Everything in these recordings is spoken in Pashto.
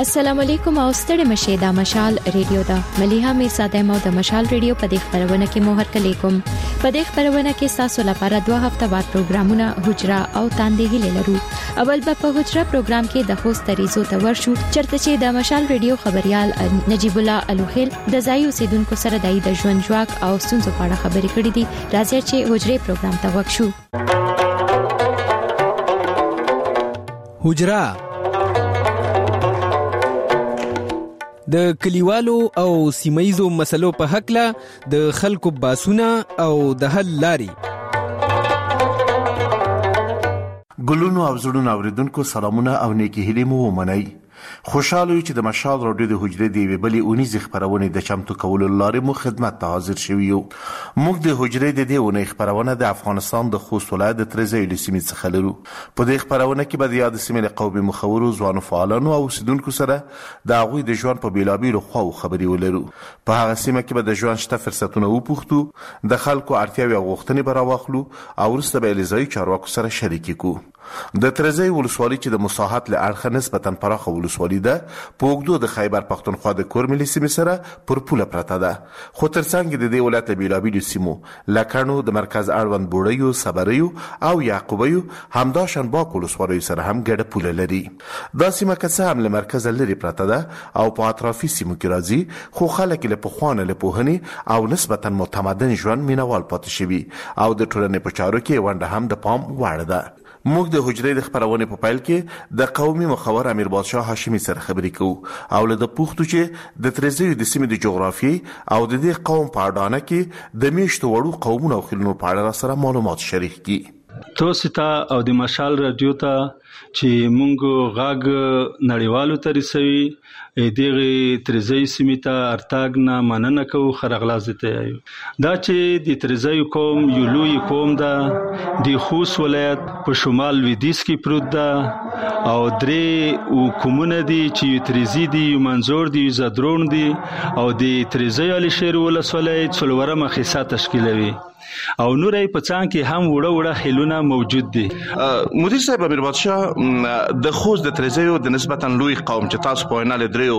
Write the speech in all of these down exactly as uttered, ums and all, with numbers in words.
السلام علیکم او ستړي مشه د مشال ریډیو دا مليها میر ساده مو د مشال ریډیو په دې خبرونه کې مو هرکلی کوم په دې خبرونه کې تاسو لپاره دوه هفته بعد پروګرامونه حجره او تاندې هلي لرو. اول به په حجره پروګرام کې د خوست ریزو ته ورشو چرته چې د مشال ریډیو خبريال نجیب الله الوخیل د ځای اوسیدونکو سره د ژوند ژواک او ستونزو په اړه خبرې کړې دي. راځي چې حجره پروګرام ته وښو. حجره د کلیوالو او سیمایزو مسلو په حق له د خلکو باسونه او د حل لاري. ګلونو او زړونو اوریدونکو سلامونه او نیکی هیلې مو ومنئ. خوشاله یو چې د مشال راډیو د حجرې دی ویبلې اونیزې خبرونه د چمتو کولو لارې مو خدمت ته حاضر شوي یو. موږ د حجرې د دې اونۍ خبرونه د افغانستان د خوست ولایت د ترزی له سیمې څخه لرو. په دې خبرونه کې به د یاد سیمې له قومي مخورو ځوانو فعالانو او اوسیدونکو سره د هغوی د ژوند په بیلابیلو خواو خبرې ولرو. په هغه سیمه کې به د ژوند شته فرصتونه وپوښتو، د خلکو اړتیاوې او غوښتنې به راواخلو او وروسته به یې له ځایي چارواکو سره شریکې کړو. د ترزی ولسوالۍ چې د مساحت له اړخه نسبتا پراخه ولسوالۍ ده، په اوږدو د خیبر پښتونخوا د کور ملي سیمې سره پر پوله پرته ده. خو ترڅنګ د دې ولایت له بیلابیلو سیمو لکڼو د مرکز اړوند بوړیو، صبریو او یعقوبیو همداشان باک ولسوالیو سره هم ګډه پوله لري. دا سیمه که څه هم له مرکزه لرې پرته ده او په اطرافي سیمو کې راځي، خو خلک له پخوانه له پوهنې او نسبتا متمدن ژوند مینوال پاتې شوي او د ټولنې په چارو کې ونډه هم د پام وړ ده. موږ د حجرې د خبرونې په پیل کې د قومي مخور امیر بادشاه هاشمي سره خبرې کوو او له د پوښتنو چې د ترزی د سیمې د جغرافیې او د دې قوم په اډانه کې د میشتو وړو قومونو او خلونو په اړه سره معلومات شریک کړي. تاسو ته او د مشال رادیو ته چې مونږ غاګ نړیوالو ته رسوي دغه ترزی سیمې ته ارتاګ نه مننه کوو. خرغلاز ته یو دا چې د ترزی قوم یو لوی قوم ده، د خوست ولایت په شمال لویدیځ کې پروت ده او درې حکومتونه دي چې یو ترزی دي، یو منظور دي، یو زدرون دي او د ترزی علي شیر ولسوالۍ څلورمه حصہ تشکیلوي او نورې په څنګ کې هم وړه وړه خلونه موجود دي. مدیر صاحب امیر بادشاه د خوست د ترزیو د نسبتا لوی قوم چې تاسو په وینا لدریو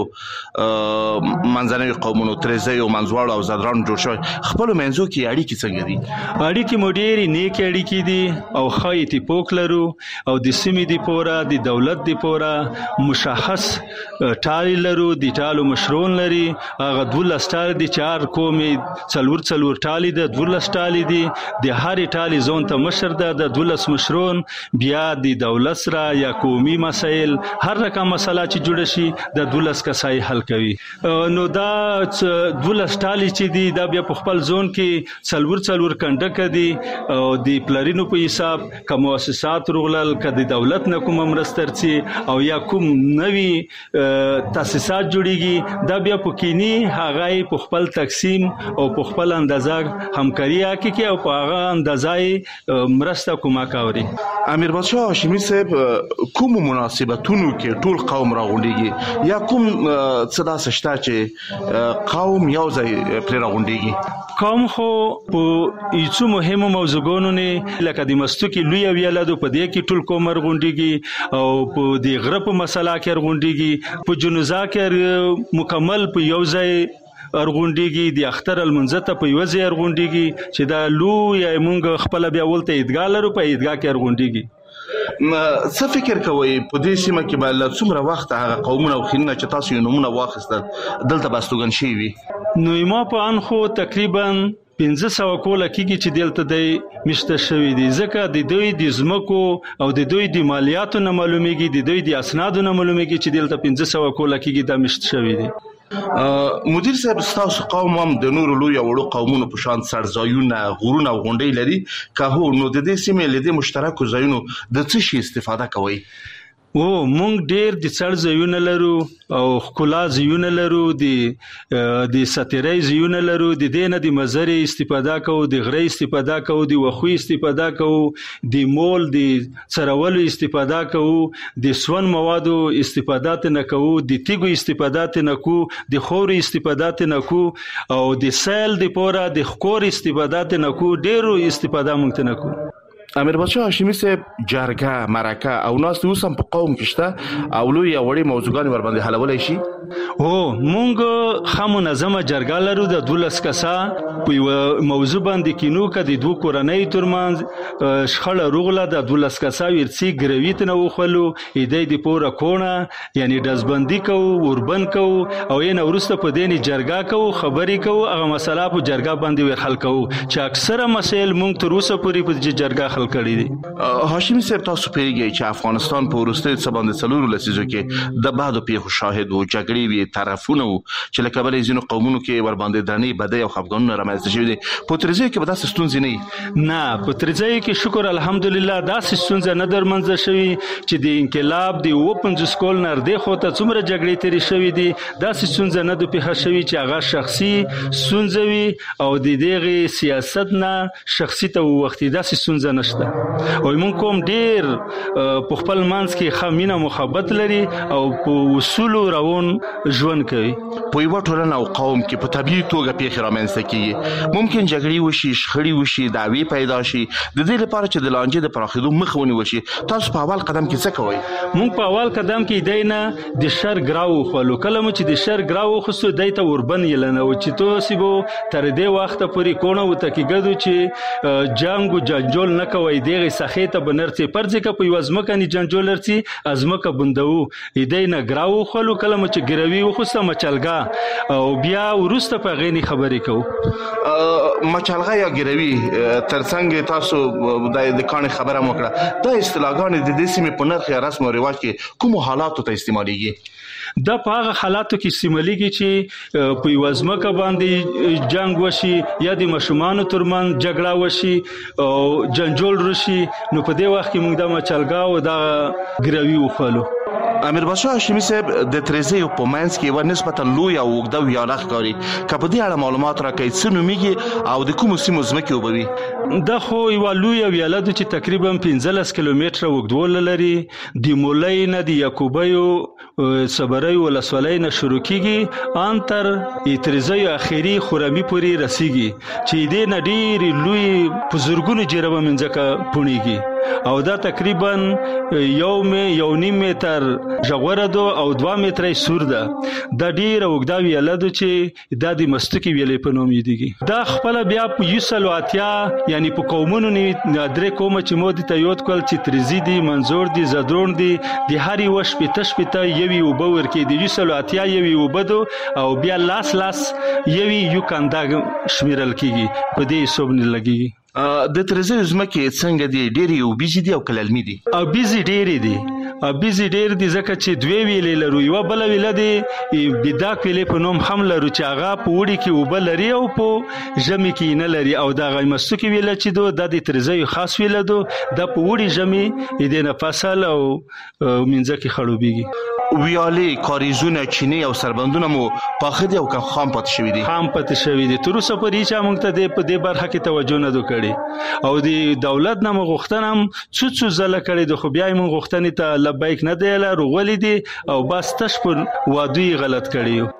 منځنوي قومونو ترزیو منځواړو او زدران جوړ شوی، خپل منځو کې اړیکې څنګه دي؟ اړیکې مو ډېرې نیکې اړیکې دي او ښه اتفاق لرو او د سیمې د پوره د دولت د پوره مشخص ټالي لرو. د ټالو مشرون لري، هغه دولس ټالي دي، چار قومي څلور څلور ټالي ده، دولس ټالي دي. د هرې ټالي ځون ته مشر ده، د دولس مشرون بیا د دولت سره یا قومي مسایل هر رقم مسله چې جوړ شي د دولس کسای حل کوي. نو دا دولس ټالي چې دي دا بیا په خپل ځون کې څلور څلور کنډک دي او د پلرینو په حساب کوم مؤسسات رغلل کدي دولت نه کوم مرسترسي او یا کوم نوي تاسیسات جوړيږي، دا بیا په کینی هغه په خپل تقسیم او په خپل اندازه همکاري کې او په هغه اندازې مرسته کومه کوي. امیر بادشاه هاشمي صاحب کوم مناسبتونو کې ټول قوم راغونډيږي یا کوم څه داسې شته چې قوم یو ځای پر راغونډيږي؟ قوم خو په هیڅ مهمو موضوعونو نه لکه د مستوکي لوی ویلادو په دې کې ټول قوم راغونډيږي او په دې غرب مسله کې راغونډيږي، په جنوزا کې مکمل په یو ځای ارغونډيږي، د اختر المنزته په یو ځای ارغونډيږي چې دا لوی مونږ خپل بیا ولته عیدګاه لرو، په عیدګاه کې ارغونډيږي. څه فکر کوئ په دې سیمه کې به له څومره وخت هغه قومونه او خلونه چې تاسو یې نومونه واخیستل دلته به استوګن شوي وي؟ نو ما په ان خو تقریبا پنځه سوه کوله کېږي چې دلته دی مشته شوي دي، ځکه د دوی د ځمکو او د دوی د مالیاتو نه معلومیږي، د دوی د اسنادو نه معلومیږي چې دلته پنځه سوه کوله کېږي دا مشته شوي دي. مدیر صاحب ستاسو قوم هم د نورو لوی وړو قومونو په شان سرځایونه، غرونه او غونډۍ لري که هو، نو د دې سیمې له دې مشترکو ځایونو د څه شي استفاده کوئ؟ او مونږ ډیر د څړ ځایونه لرو او ښکلا ځایونه لرو، د د سترۍ ځایونه لرو، د دې نه د مزرې استفاده کوو، د غرې استفاده کوو، د وښو استفاده کوو، د مول د څرولو استفاده کوو، د سون موادو استفاده نه کوو، د تیږو استفاده نه کوو، د خورو استفاده نه کوو او د سیل د پوره د ښکور استفاده نه کوو، ډیرو استفاده مونږ نه کوو. امیر بادشاه هاشمي صاحب جرګه مرکه او ناست اوس هم په قوم کې شته او لوی وړي موضوعګانې ور باندې حلولای شي؟ هو مونږ خه منظمه جرګه لرو د دولس کسا په یو موضوع باندې کینو که د دوه کورنۍ ترمنځ شخړه روغله د دولس کسا ورڅي ګرویت نه وخلو ایدې د پوره کونه یعنی دزبندي کو وربن کو او یې نورسته په دیني جرګه کو خبرې کو هغه مسله په جرګه باندې ور حل کو چې اکثره مسایل مونږ تر اوسه پورې په جرګه حل کړي دي. هاشمي صاحب تاسو پیږئ چې افغانستان په وروستیو څه باندې څلورو لسیزو کې د بعدو پیښو شاهد و، جګړې وي، طرفونه و چې له کبله ځینو قومونو کې ور باندې درنې بدۍ او خفګانونه رامنځته شوي دي. په ترځایو کې به داسې ستونزې نه وي؟ نه، په ترځایو کې شکر الحمدلله داسې ستونزه نه درمنځه شوي چې د انقلاب د اووه پنځوس کال نه اردې خوا ته څومره جګړې تېرې شوي دي داسې ستونزه نه ده پېښه شوي چې هغه شخصي ستونزه وي او د دغې سیاست نه شخصي ته ووختي، داسې ستونزه نشته. او موږ کوم ډېر په خپل منځ کې ښه مینه محبت لري او په اصولو روان ژوند کوي. په یوه ټولنه او قوم کې په طبیعي توګه پیښې رامنځته کیږي، ممکن جګړې وشي، شخړې وشي، دعوې پیدا شي. د دې لپاره چې د لانجې د پراخېدو مخه ونیول شي تاسو په اول قدم کې څه کوئ؟ موږ په اول قدم کې دی نه د شر ګراو وخولو. کله مو چې د شر ګراو وخوستو دی ته وربن یې لنه و چې تاسې به تر دې وخته پورې کونه ورته کېږدو چې جنګ و جنجول نه کوئ، دغې سخې ته به نرڅې پرځې که په یوه ځمکه نه جنجول ارڅي ځمکه بندوو. دی نه ګراو وخولو. کله مو چې ګروي وخوسته مچلګه او بیا وروسته په هغې نه خبرې کوو. مچلغه یا ګروي ترڅنګ تاسو د کاڼې خبره مو کړه، دا اصطلاحګانې د دې سیمې په نرخ یا رسم او رواج کې کومو حالاتو ته استعمالیږي؟ دا په هغه حالاتو کې استعمالیږي چې په یوه ځمکه باندې جنګ وشي یا د ماشومانو ترمنځ جګړه وشي او جنجول راشي، نو په دې وخت کې موږ دا مچلګه او دا ګروي وخولو. امیر بادشاه هاشمي صاحب د ترځایو په منځ کې یوه نسبتا لوی او اوږده ویاله ښکاري، که په دې اړه معلومات راکړئ څه نومیږي او د کومو سیمو ځمکې اوبه وي؟ دا خو یوه لویه ویاله ده چې تقریبا پنځلس کیلومتره اوږدوالی لري. د مولی نه د یعقوبیو صبریو ولسوالۍ نه شروع کیږي ان تر ترځایو اخري خرمي پورې رسیږي چې دې نه ډېرې لوی په زرګونو جربه مځکه پوڼېږي او دا تقریبا یو یو نیم متر ژوره ده او دوه متره سور ده. دا ډېره اوږده ویاله ده چې دا د مستوکي ویلې په نوم یادېږي. دا خپله بیا په یو سلو اتیا یعنی په قومونو درې قومه چې مو دې ته یاد کړل چې ترزي دي، منظور دي، زدرون دي، د هر یوه شپېته شپېته یوې اوبه ورکوي. د یو سلو اتیا یوې اوبه ده او بیا لاس لاس یوې یو کنده شمېرل کېږي، په دې حساب نه لګېږي. د ترځایو ځمکې څنګه دي؟ ډېرې اوبیزې دي او که للمي دي؟ اوبیزې ډېرې دي، اوبیزې ډېر دي ځکه چې دوې ویلې لرو. یوه بله ویله دی بداک ویلې په نوم هم لرو چې هغه په اوړي کې اوبه لري او په ژمي کې نه لري، او دغه مستوکي ویله چې ده دا د ترځایو خاص ویله ده، دا په اوړي ژمي دې نه فصل او منځه کې خړوبېږي. ویالې، کاریزونه، چینې او سربندونه مو پاخه دي او که خام پاتې شوي دي؟ خام پاتې شوي دي. تر اوسه پورې هېچا موږ ته په دې برخه کې توجه نه ده کړې او د دولت نه مو غوښتنه هم څو څو ځله کړې ده، خو بیا یې موږ غوښتنې ته لبیک نه دی راغولي دي او بس تش په وعدو یې غلط کړي یو.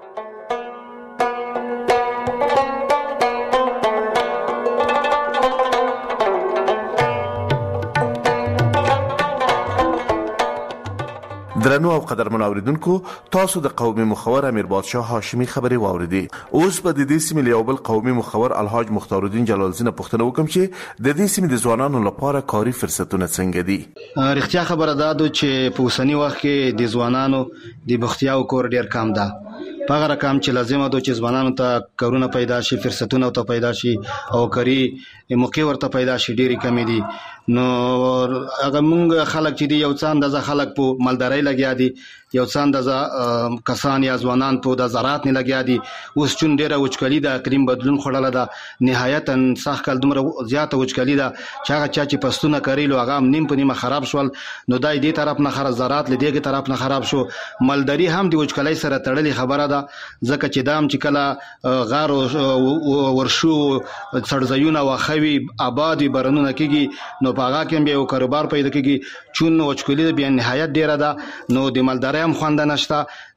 درنو او قدرمنو اوریدونکو، تاسو د قومي مخور امیر بادشاه هاشمي خبرې واوریدې. اوس به د دې سیمې له یو بل قومي مخور الحاج مختار الدین جلال الدین پوښتنه وکم چې د دې سیمې د ځوانانو لپاره کاري فرصتونه څنګه دي؟ رښتیا خبره ده چې په اوسني وخت کې د ځوانانو د بختیاو کور ډیر کم ده. په هغه رقم چې لازمه ده چې ځوانانو ته کارونه پیدا شي، فرصتونه ته پیدا شي او کاري موقع ورته پیدا شي، ډېرې کمې دي. نو هغه موږ خلک چې دي یو څه اندازه خلک په مالدارۍ لګیا دي، یو څه اندازه کسان یا ځوانان په د زراعت نه لګیا دي. اوس چون ډېره وچکالي ده، اقلیم بدلون خوړله ده، نهایتا سخت کال دومره زیاته وچکالي ده چې هغه چا چې پستونه کریلو هغه هم نیم په نیمه خراب شول. نو دا دې طرف نه خراب، زراعت له دې طرف نه خراب شو. مالداري هم د وچکالۍ سره تړلې خبره ده، ځکه چې دا هم چې کله غار ورشو څړځایونه واخوي آباد برنونه کېږي نو په هغه کې هم بیا یو کاروبار پیدا کېږي. چون وچکالي بیا نهایت ډېره ده نو د مالدارۍ هم خوند نشته،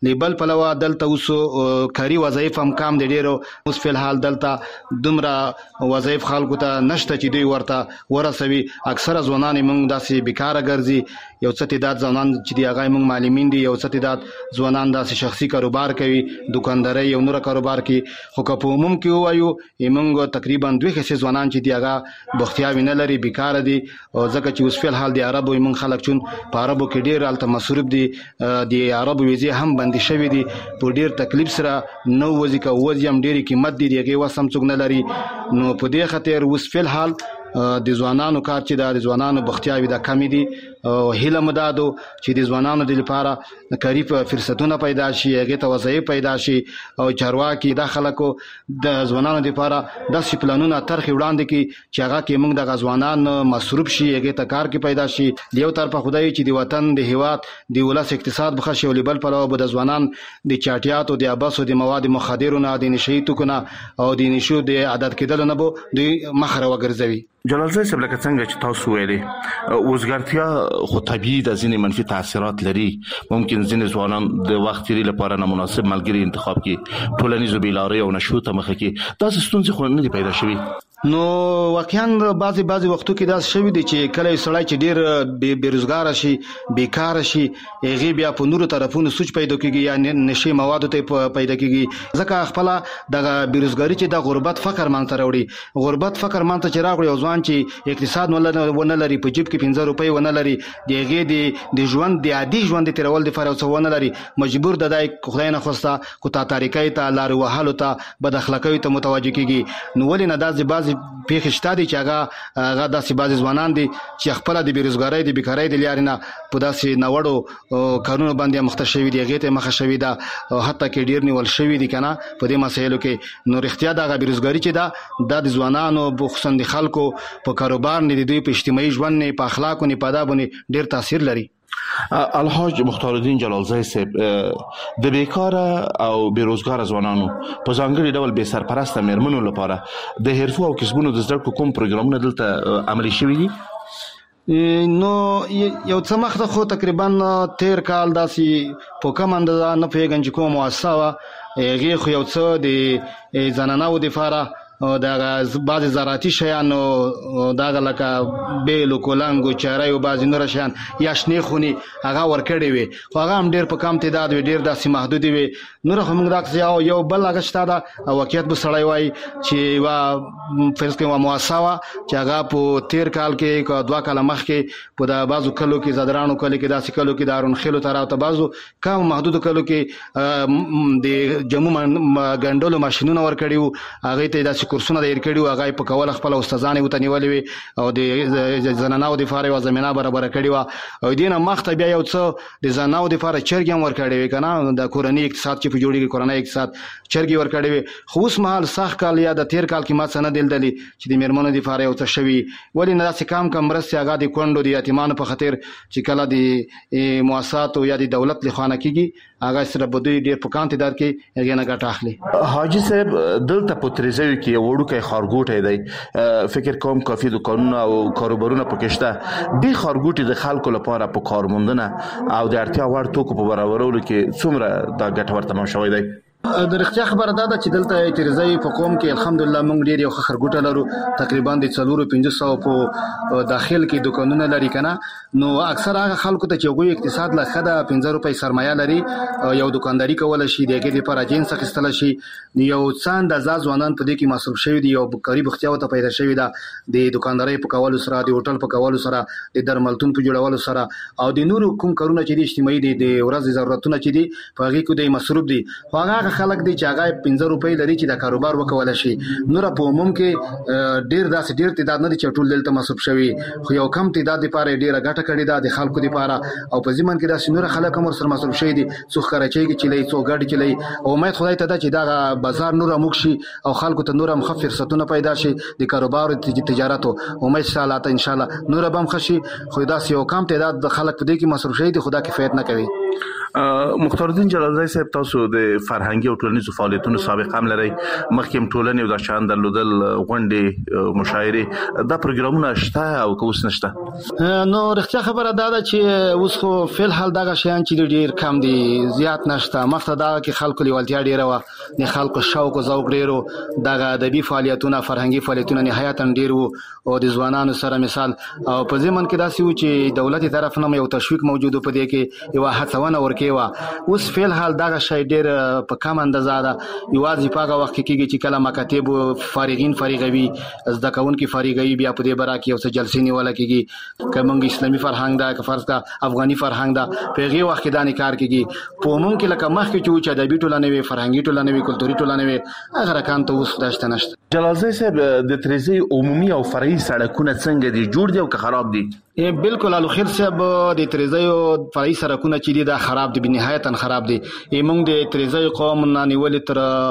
لیبل پلوه دلته اوس کاري وظایف هم کم دي ډیرو اوس فل حال دلته دومره وظایف خلکو ته نشته چې دوی ورته ورسوي اکثره ځوانان موږ داسې بیکاره ګرځي یو څه تعداد ځوانان چې دی هغه موږ معلمین دي یو څه تعداد ځوانان داسې شخصي کاروبار کوي دکانداري یو نور کاروبار کوي خو که په عموم کې وایو موږ تقریبا دوه حصے ځوانان چې دی هغه بختیاوي نه لري بیکاره دي او ځکه چې اوس فل حال دی عربو موږ خلک چون په عربو کې ډیر الته مصروف دي د عربو ویزه هم بند شوی دي په ډیر تکلیف سره نو وځي که وځي هم ډیری قیمت دي دغه وسم څوک نه لري نو په دې خاطر اوس فل حال د ځوانانو کار چې د ځوانانو بختیاوي د کمی دي او هیله مدادو چې د ځوانانو د لپاره کاری په فرصتونه پیدا شي هغه ته وظایف پیدا شي او چارواکي د خلکو د ځوانانو لپاره د سپلانونو طرح وړاندې کی چې هغه کې موږ د ځوانان مصروف شي هغه ته کار کې پیدا شي دیو طرفه خدای چې د وطن د هیواد د ولس اقتصاد بخښي او لیبل پر او د ځوانان د چاټیات او د اباسو د مواد مخدرونو د نشي توکنه او د نشو د عادت کېدل نه بو د مخره وګرځوي جلال زای صاحب لکه څنګه چې تاسو ویلي وزګارتیا خو طبيعي د ځینې منفي تاثیرات لري ممکن ځینې ځوانان د وخت تیری لپاره نامناسب ملګری انتخاب کړي ټولنیزو بیلارۍ او نشو ته مخه کړي دا ستونزې خو نه پیدا شوي نو واقعا بعضي بعضي وختو کې دا شوی دي چې کله سړی چې ډیر بیروزګار شي بیکار شي هغه بیا په نورو طرفونو سوچ پیدا کیږي یا نشي مواد ته پیدا کیږي ځکه خپل د بیروزګاری چې د غربت فقر مان ته راوړي غربت فقر مان ته چې راغلی او ځوان چې اقتصاد ونه لري په جیب کې پنځه روپۍ ونه لري دغه د د ژوند د عادي ژوند تیرول د فرصت ونه لري مجبور د دای خدای نه خوسته کو تا طریقې ته لار وهلو ته بد اخلاقی ته متوجه کیږي نو ولې نه داسې بعض پیښشته دي چې هغه هغه داسې بعض ځوانان دي چې خپل د بیروزګاری د بیکاری د لارې نه په داسې نوړو قانون باندې مخته شوی دی هغه ته مخه شوی دا حتی کې ډیر نیول شوی دي کنه په دې مسایلو کې نو اختیار د بیروزګاری چې دا د ځوانانو بخصوصا د خلکو په کاروبار نه دي په اجتماعي ژوند نه په اخلاق نه په آداب نه ډیر تاثیر لري الحاج مختار الدین جلال زای صاحب د بیکار او بیروزګار ځوانانو په ځانګړي ډول به سرپرست مېرمنو لپاره د حرفو او کسبونو د زده کړو کوم پروګرامونه دلته عملي شوي دي نو یو څه مخته خو تقریبا تیر کال داسې په کوم اندازه نه پیګنج کوم مؤسسه هغه خو یو څه د زنانو د لپاره دا بعض زراعتي شیان دا لکه بیل کولنګو چارای او بعض نور شیان یا شنه خوني هغه ورکړې وي خو هغه هم ډیر په کم تعداد وي ډیر داسې محدود وي نور هم موږ دا یو بل هغه شته دا او واقعیت به سړی وای چې وا فرض کوم مؤسسه چې هغه په تیر کال کې کو دوا کال مخ کې په دا بعضو کلو کې زدرانو کله کې داسې کلو کې دارون خلو تر او ته بعضو کم محدود کلو کې د جمع غندلو ماشينونه ورکړیو هغه ته داسې کورسونه د ورکړیو هغه په کول خپل استادانه وته نیولې او د زنانو د فارې و زمينه برابر کړیو او دینه مخته بیا یو څه د زنانو د فارې چرګ ورکړی کنه د کورنۍ اقتصاد چې په جوړیږي کورنۍ اقتصاد چرګ ورکړی خو اوس مهال صح کال یا د تیر کال کې ما څنګه دلدلی چې د میرمنو د فارې او څه شوی ولې نه داسې کام کم مرسته هغه د کونډو د یتیمانو په خاطر چې کله د مؤسسات او یا د دولت لخوانه کیږي هغه سره بده ډیر په کانت دار کې هغه نه ګټه اخلي حاجی صاحب دلته په تریزوي کې وړو کې خارګوټي دی فکر کوم کافي دکانونه او کاروبارونه پکشته د خارګوټي د خلکو لپاره په کارموندنه او د اړتیا وړ توکو په برابرولو کې څومره دا ګټور تمام شوی دی د رښتیا خبره ده چې دلته اعتراضي په قوم کې الحمدلله موږ ډیر یو خرګوټه لرو تقریبا د څلورو پنځه سوه په داخل کې دکانونه لري کنه نو اکثر هغه خلکو ته چې وګړي اقتصاد له خده پنځه روپۍ سرمایه لري یو دکانداري کول شي دغه لپاره جنس اخیستل شي یو څاند د ځوانان په دې کې مصروف شوی دی یو قریب اختیار ته پیدا شوی دا د دکانداري په کولو سره د هوټل په کولو سره د درملتون په جوړولو سره او د نورو کوم کارونه چې د اجتماعي دي د ورځې ضرورتونه چې دي په هغه کې د مصروف دي هغه خلک دي چې هغه پنځه روپۍ لري چې د کاروبار وکول شي نور په عموم کې ډیر داسې ډیر تعداد نه دي چې ټول دلته مصروف شوی خو یو کم تعداد لپاره ډیره ګټه کړې ده د خلکو لپاره او په ځمن کې داسې نور خلک هم سره مصروف شوی دي څو خرچي کې چلی څو ګډ چلی او امید خدای ته ده چې دا بازار نور موږ شي او خلکو ته نور مخفف فرصتونه پیدا شي د کاروبار او تجارت امید ان شاء الله ان شاء الله نور به هم خشي خو داسې یو کم تعداد د خلک په دې کې مصروف شوی دي خدا کفایت نه کوي مختار الدین جلال زای صاحب تاسو د فرهنګي فرهنګي او ټولنیزو فعالیتونو سابقه هم لري، مخکې ټولنې او د شان درلودل غونډې مشاعرې دا پروګرامونه شته او که اوس نشته؟ نو رښتیا خبره دا ده چې اوس خو فل حال دغه شیان چې ډیر کم دي، زیات نشته. مخته دا کې خلکو لیوالتیا ډیره وه، د خلکو شوق او ذوق ډیرو، دغه ادبي فعالیتونه فرهنګي فعالیتونه نهایتا ډیر وو او د ځوانانو سره مثال او په ځمن کې داسې و چې دولت طرف نه یو تشویق موجود په دې کې یو هڅونه ورکې و. اوس فل حال دغه شی ډیر په کم اندازه ده، یوازې په هغه وخت کې کېږي چې کله مکاتب فارغین فارغوي، زده کوونکي فارغوي، بیا په دې برا کې یو څه جلسې نیول کېږي، که موږ اسلامي فرهنګ ده که فرض کا افغاني فرهنګ ده، په هغې وخت کې دا نه کار کېږي. په عموم کې لکه مخکې چې و چې ادبي ټولنه وي، فرهنګي ټولنه وي، کلتوري ټولنه وي، هغه رقم ته اوس دا شته نشته. جلال صاحب د تریزۍ عمومي او فرعي سړکونه څنګه دي، جوړ دي او که خراب دي؟ بالکل الو خیر صاحب، د تریزۍ فرعي سړکونه چې دي دا خراب دي، بنهایتا خراب دي. موږ د تریزۍ قوم نه نیولې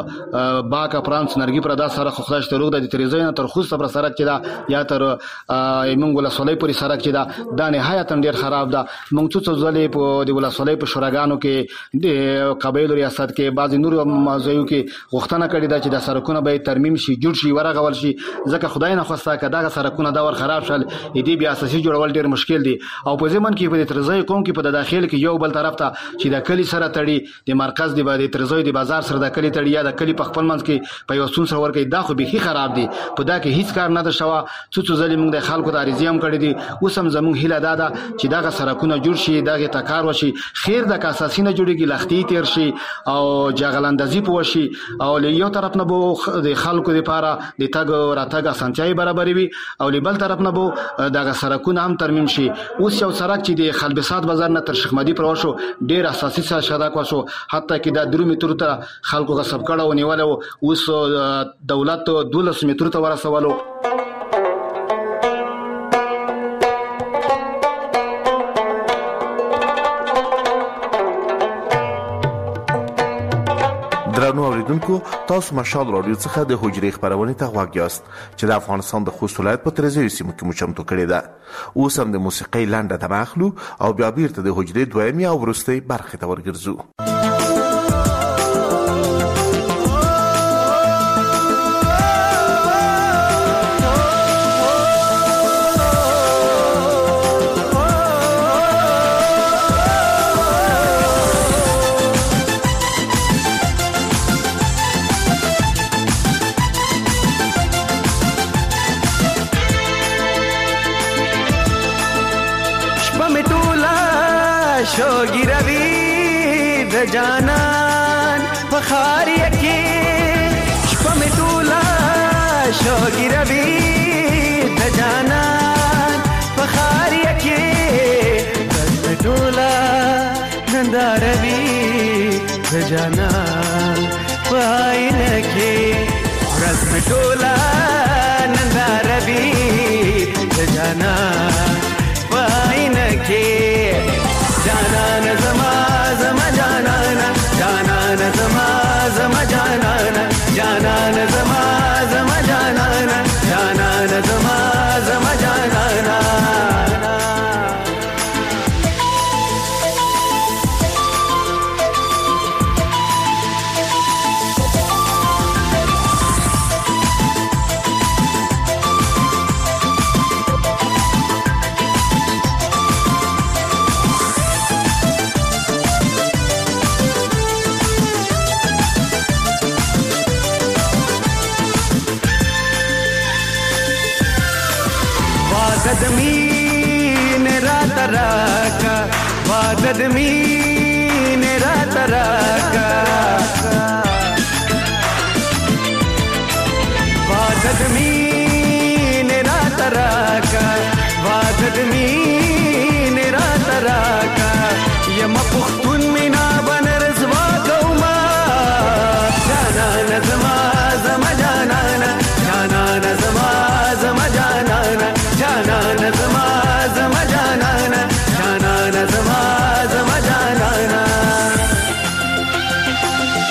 تر باکه پرانس نرګي پر دا سره خو خدای شته روغ د تریزۍ نه تر خوسته پر سړک چې دا یا تر موږ ولسوالۍ پورې سړک چې دا دا نهایتا ډیر خراب ده. موږ څو ځلې په د ولسوالۍ په شوراګانو کې د قبایلو ریاست کې بعض نور موضوعو کې غوښتنه کړې ده چې د سړکونه به ترمیم شي، جوړ شي، ورغول شي، ځکه خدای نه خواسته که دغه سړکونه دا ور خراب شل دې بیا اساسي جوړول ډیر مشکل دي. او په ځمن کې په تریزۍ قوم کې په داخل کې یو بل طرف ته چې د کلی سره تړي، د مرکز دی د تریزۍ د بازار سره د کلی تړي یا د کلی په خپل منځ کې په یو څون سره ورکې، دا خو بيخي خراب دي. په دا کې هیڅ کار نه ده شوه. څو څو ځلې موږ د خلکو د عریضې هم کړې دي، اوس هم زموږ هیله دا ده چې دغه سړکونه جوړ شي، دغه ته کار وشي. خیر د اساسي نه جوړېږي، لختي تیر شي او جغلندازي په وشي، او له یو طرف نه به د خلکو لپاره د تګ راتګ اسانتیاوي برابرې وي، او له بل طرف نه به دغه سړکونه هم ترمیم شي. اوس یو سړک چې د خلبسات بازار نه تر شیخ مهدي پر وشو ډیر اساسي سړک وشو، حتی کې دا درو مترو ته خلکو غصب کړه او نیول، اوس دولت دولس مترو ته ورسولو. درنو اوریدونکو، تاسو مشال رادیو څخه د حجرې خبرونه ته غوږ یاست چې د افغانستان د خوست ولایت په تریزۍ سیمه کې مو چمتو کړې ده. اوس هم د موسیقۍ لنډه تمه اخلو او بیا بیرته د حجرې دویمې او وروستۍ برخې ته ورګرځو. شوګی روي د جانان فخار یکي، شپه می ټولا شوګی روي د جانان فخار یکي، بس می ټولا نندار روي د جانان پاین کې، رس می ټولا نندار روي د جانان پاین کې. جانان زما زما جانانا، جانان زما زما جانانا، جانان زما زما جانانا، جانان زما زما جانانا. वाददमीन रात राका, वाददमीन रात राका, वाददमीन रात राका, वाददमीन रात राका. यम पुख्तुन मिना बनरस वाकौमा, जानान zama zama जानाना, जानान zama zama जानाना, जानान zama zama जानाना, जानान zama zama जानाना.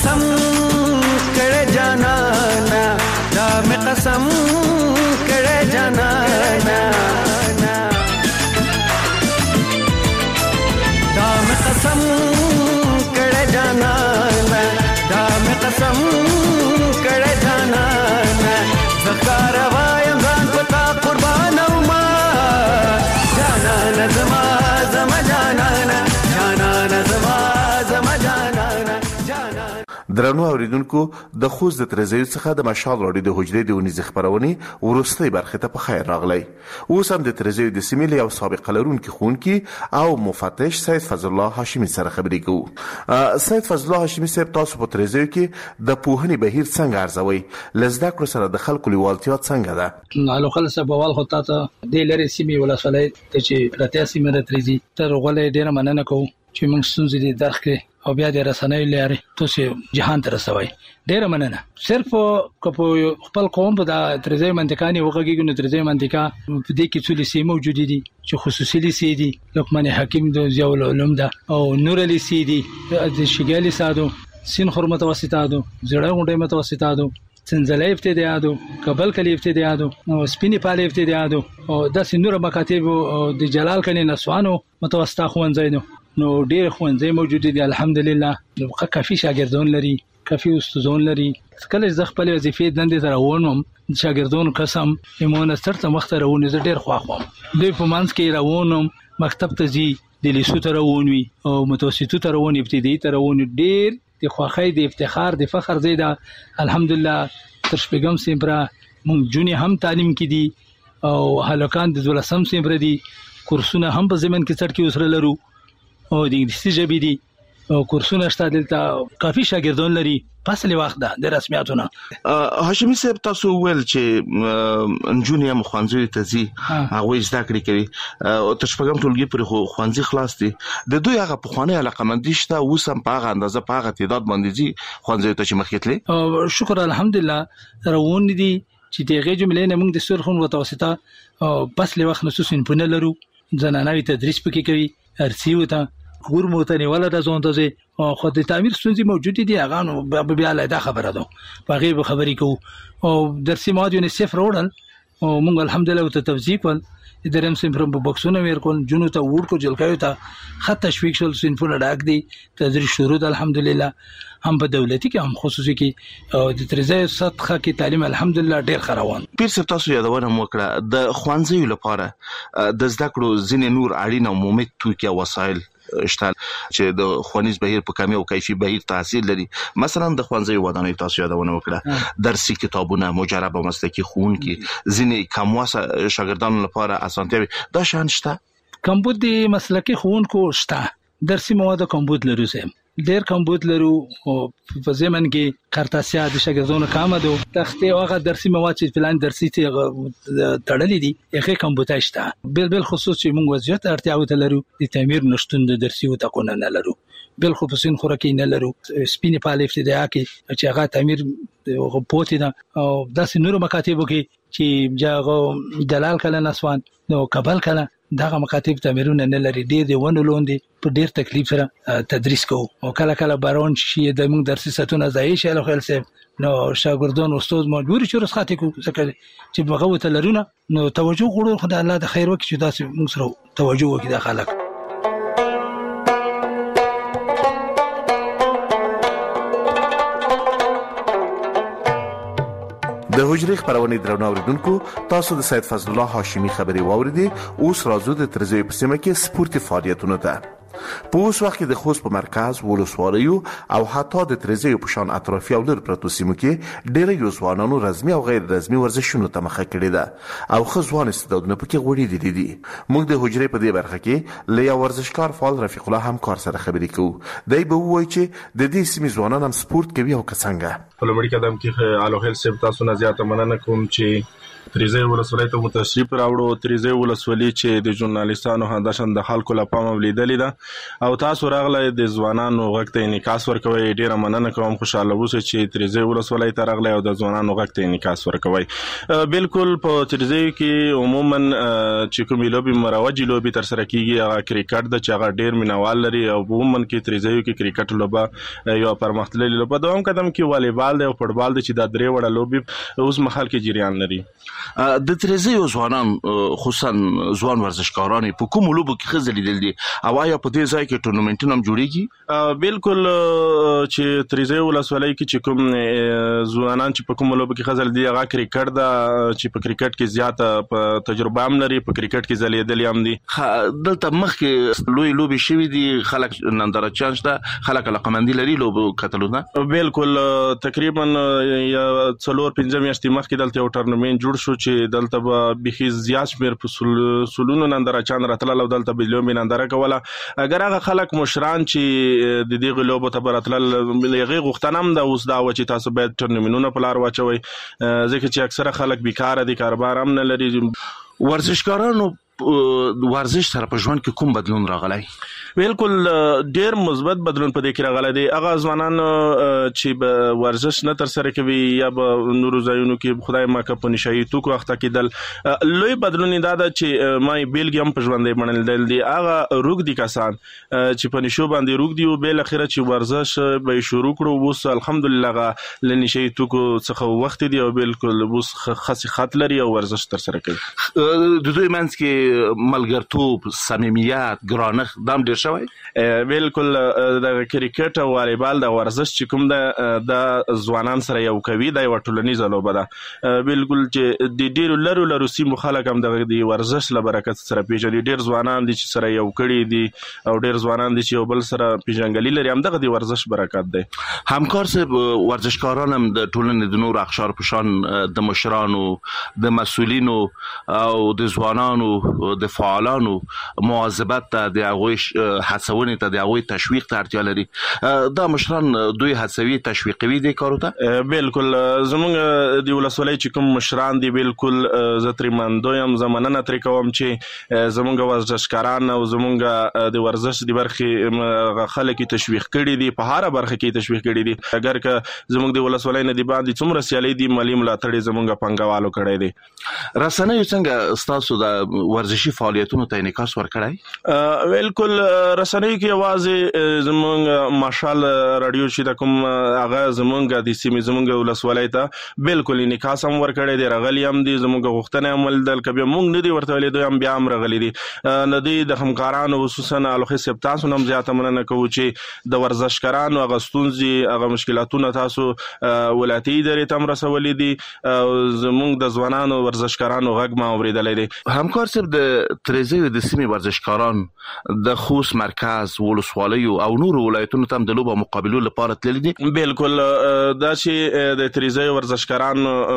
قسم کړه جانانا دا مې قسم کړه جانانا دا مې قسم کړه جانانا دا مې قسم کړه جانانا زکار وایم ځان پتا قربان او ما جانانا زما زما جانانا جانانا زما زما جانانا جانانا. درنو اوریدونکو د خوست د ترزیو څخه د مشال راډیو د حجرې د ونیز خبرونه ورستۍ برخه ته په خیر راغلی. اوس هم د ترزیو د سیمې یو سابق لرونکي خونکی او مفتش سید فضل الله هاشمی سره خبرې کوو. سید فضل الله هاشمی صاحب، تاسو په ترزیو کې د پوهنې بهیر څنګه ارزوي؟ لزدا کړو سره د خلکو لیوالتیا څنګه ده؟ نو خلک په اول خو تاسو د لری سیمې ولسوالۍ ته چې راته سیمه د ترزی تر غولې ډیره مننه کوم چې موږ ستونزې دې درک کړې او بیا د رسنۍ لارې تاسو جهان ته رسوي. ډیره مننه. صرف کپو خپل قوم په د ترزی منطقه نه وګړي نو ترزی منطقه په دې کې څو لیسې موجود دي چې خصوصي لیسې دي، لقمان حکیم د ضیاء العلوم ده او نور لیسې دي، د شګالي سادو، سین خور متوسطه ده، زړه غونډه متوسطه ده، څنځلې ابتدائي ده، کابل کلی ابتدائي ده او سپینی پاله ابتدائي ده او د سنور مکاتب د جلال کني نسوانو متوسطه خوانځي ده. نو ډېر خوانځي موجود دي الحمدلله. نو کافي شاګردان لري، کافي استادان لري. کله ز خپل وظیفې دندې تر وونم شاګردانو قسم ایمونه سترته مخ ته روونه ز ډېر خواخوم. دوی په مانس کې روونم مکتب ته زی د لیسو ته روونوي او متوسطو ته روون ابتدائي ته روون. ډېر د خوخۍ د افتخار د فخر زیاده الحمدلله. تر شپږم سیمبره مونږ جونی هم تعلیم کې دي او هلکان د دولسم سیمبره دي. کورسونه هم په زمن کې څړ کې وسره لرو او د انګلیسي ژبې دي او کورسونه شته دلته. کافي شاګردان لري. فاصله وخت ده د رسمیاتونه. هاشمي صاحب، تاسو ویل چې انجونیا مخانځي تزي هغه زده کړې کوي او تر شپږم ټولګي پر خوانځي خلاص دي. د دوی هغه په خوانه علاقه مندي شته او سم په هغه اندازه په هغه تعداد باندې دي خوانځي ته چې مخکتلې. شکر الحمدلله روان دي چې دغه جملې نه موږ د سرخون متوسطه فاصله وخت نصوص په لرو. زنانوي تدریس پکې کوي، ارسي وته ګورمو ته نیول د ځون ته خو د تعمیر ستونزې موجود دي. هغه نو بیا له دا خبره ده په غیب خبرې کو او درسي مواد یې صفر وړل او موږ الحمدلله ته توثیق ول درم سیم په بوکسونه ورکول جنو ته ور کو جلکایو ته خط تشویق شول سینفونه ډاک دي تدریس شروع الحمدلله هم په دولتي کې هم خصوصي کې او د ترزه سطحه کې تعلیم الحمدلله ډیر خروان. پیر سره تاسو یادونه مو کړه د خوانځي لپاره د زده کړو ځینې نور اړین او مهمه توکي او وسایل شته چې د خوانیز بهیر په کمی او کیفي بهیر تاثیر لري. مثلا د خوانځي ودانۍ تاسو یادونه وکړه، درسي کتابونه، مجرب او مسلکي ښوونکي، ځینې کمواسه شاګردانو لپاره اسانتیاوي دا شان شته. کمبود د مسلکي ښوونکو شته، درسي مواد کمبود لري سم ډیر کمبود لرو او په زمن کې کارتاسیا د شاګردانو کم ده تختې هغه درسي مواد چې پلان درسي تړلې دي هغه کمبود شته. بل بل خصوص چې موږ وضعیت اړتیا وته لرو د تعمیر نشټون د درسي وته کو نه لرو. بل خو په سین خوراکي نه لرو. سپینې پاله ابتدائي کې چې هغه تعمیر غوپوتی ده او داسې نورو مکاتبو کې چې جاغو دلال کله نسوان نو کابل کله دغه مکاتب تعمیرونه نه لري. ډېر دی ونه لوندې په ډېر تکلیف سره تدریس کوو او کله کله بارون شي د موږ درسي ساتونه ځای شي له خپل سیب نو شاګردان استاد مجبور شي رسخاتې کو ځکه چې بغاوت لرونه نو توجه غوړو خدای الله د خیر وکړي چې داسې موږ سره توجه وکړي د خلک. د حجرې خبرونه درنو اوریدونکو، تاسو د سید فضل الله هاشمی خبري واوریدي. اوس راځو د ترزی په سیمه کې سپورتي فعالیتونه ته. په اوس وخت کې د خوست په مرکز ولسوالیو او حتی د ترزی په شان اطرافي او لر پرتو سیمو کې ډېر یو ځوانانو رسمي او غیر رسمي ورزشونو ته مخه کړې ده او خزوان استعدادونه پکې غوړي دي دي موږ د حجرې په دې برخه کې له ورزشکار فعال رفیق الله همکار سره خبرې کوو. دای به وایي چې د دې سیمې ځوانان هم سپورت کوي او څنګه. په لومړي قدم کې الو هیل سیب تاسو نه زیاته مننه کوم چې تریزه ولسوالۍ ته متشریف راوړو. تریزه ولسوالۍ چې د ژورنالیستانو هندشن د خلکو لپاره ولیدلې ده او تاسو راغلی د ځوانانو غږ ته انعکاس ورکوي. ډیره مننه کوم، خوشاله اوسئ چې تریزه ولسوالۍ ته راغلی او د ځوانانو غږ ته انعکاس ورکوي. بالکل په تریزه کې عموما چې کومې لوبې مروجې لوبې تر سره کیږي هغه کرکټ ده چې هغه ډیر مینوال لري او عموما کې تریزه کې کرکټ لوبه یو پرمختللې لوبه ده. هم قدم کې والیبال دی او فوټبال دی چې دا درې وړه لوبې اوس مهال کې جریان لري. د تریزه ځوانان خصوصا ځوان ورزشکاران په کوم لوبو کې ښه ځلیدل دي او آیا په دې ځای کې ټورنمنټونه هم جوړیږي؟ بالکل چې تریزه ولسوالۍ کې چې کوم ځوانان چې په کوم لوبو کې ښه ځلیدي هغه کرکټ ده چې په کرکټ کې زیاته په تجربه هم لري، په کرکټ کې ځلیدل هم دي. دلته مخکې لوی لوبې شوي دي، خلک ننداره چانس ده، خلک علاقمندي لري لوبو کتلونه. بالکل تقریبا یا څلور پنځه میاشتې مخکې دلته یو ټورنمنټ جوړ شو چې دلته به بيخي زیات شمیر په سلونو ننداره چان راتلل او دلته به لومې ننداره کوله. اگر هغه خلک مشران چې د دې لوبو ته راتلل یغه غوښتنه هم د اوس دا و چې تاسو باید ټورنمنټونه په لار واچوي ځکه چې اکثره خلک بیکاره دي، کاروبار هم نه لري. ورزشکارانو ورزش سره په ژوند کې کوم بدلون راغلی؟ بالکل ډیر مثبت بدلون په دې کې راغلی دی. هغه ځوانان چې به ورزش نه تر سره کوي یا به نورو ځایونو کې خدای ماکه په نشایي توکو اخته کېدل، لوی بدلون دا ده چې ما بیلګې هم په ژوندۍ بڼه دي. هغه روږدي کسان چې په نشو باندې روږدي او بل اخره چې ورزش به شروع کړو اوس الحمدلله هغه له نشایي توکو څخه وخت دی او بالکل اوس خاص خط لري او ورزش تر سره کوي. د دوی منځ کې ملګرتوب، صمیمیت، ګرانښت دام ډیر شوی؟ بالکل د کرکټ او والیبال د ورزش چې کوم ده د ځوانان سره یو کوي، د یو ټولنیزه لوبه ده. بالکل چې د ډیرو لرو لرو سیمو خلک هم د ورزش له برکت سره پیژني. ډیر ځوانان دي چې سره یو کړي دي او ډیر ځوانان دي چې یو بل سره پیژنګلي لري، هم دغه د ورزش برکت دی. همکار صاحب، ورزشکاران هم د ټولنې د نور اقشار په شان د مشرانو، د مسؤلینو او د ځوانانو د فعالانو مواظبت ته، د هغوی هڅونې ته، د هغوی تشویق ته اړتیا لري. دا مشران دوی هڅوي، تشویقوي دې کارو ته؟ بالکل زمونږ د ولسوالۍ چې کوم مشران دي بالکل زه ترې منندوی یم، زه مننه ترې کوم چې زمونږ ورزشکاران او زمونږ د ورزش د برخې خلک تشویق کړي دي، په هره برخه کې تشویق کړي دي. اگر که زمونږ د ولسوالۍ نه دی باندې څومره سیالۍ دي مالي ملاتړ زمونږ پنګوالو کړی دی. رسنیو څنګه ستاسو د ورزشي فعالیتونو ته انعکاس ورکړی؟ بالکل رسنیو کې یوازې زمونږ ماشال رادیو چې د کوم هغه زمونږ د سیمې زمونږ ولسوالۍ ته بالکل انعکاس هم ورکړی دی، راغلي هم دي، زمونږ غوښتنې هم ولیدل. که بیا موږ نه دي ورته ویلي دوی هم بیا هم راغلي دي. نه دوی د همکارانو خصوصا الوخي صاحب تاسو هم زیاته مننه کوو چې د ورزشکارانو هغه ستونزې هغه مشکلاتونه تاسو ولایتي ادارې ته هم رسولي دي او زمونږ د ځوانانو ورزشکارانو غږ ما اورېدلی دی. همکار صاحب، د تریزه د سیمې ورزشکاران د خوست مرکز، ولسوالیو او نورو ولایتونو ته هم د لوبو مقابلو لپاره تللي دي؟ بالکل دا چې د تریزه ورزشکاران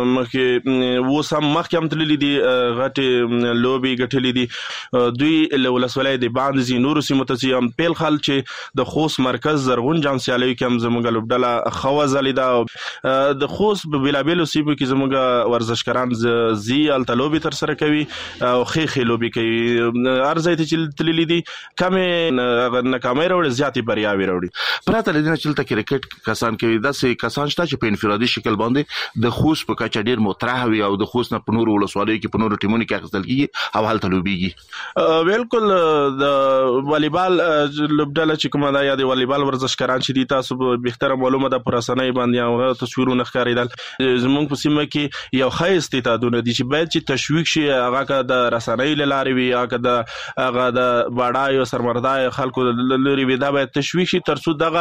مخکې اوس هم مخکې هم تللي دي، غټې لوبې ګټلې دي. دوی له ولسوالۍ د باندې ځي نورو سیمو ته ځي. هم پیل خل چې د خوست مرکز زرغون جام سیالیو کې هم زموږ لوبډله ښه وځلېده. د خوست په بېلابېلو سیمو کې زموږ ورزشکاران ځي، هلته لوبې تر سره کوي او ښې ښې لوبې کوي. هر ځای ته چې تللي دي کمې ناکامۍ راوړي، زیاتې بریاوې راوړي. پرته له دې نه چې دلته کرکټ کسان کوي، داسې کسان شته چې په انفرادي شکل باندې د خوست په کچه ډېر مطرح وي او د خوست نه په نورو ولسوالیو کې په نورو ټیمونو کې اخیستل کېږي او هلته لوبېږي؟ بالکل د والیبال لوبډله چې کومه ده یا د والیبال ورزشکاران چې دي تاسو به بهتره معلومه ده په رسنیو باندې هغه تصویرونه ښکارېدل. زموږ په سیمه کې یو ښه استعدادونه دي چې باید چې تشویق شي، هغه که د رسنیو له لارې وي، هغه د هغه د باډایو سرمردایو خلکو لري وي، دا باید تشویق شي تر څو دغه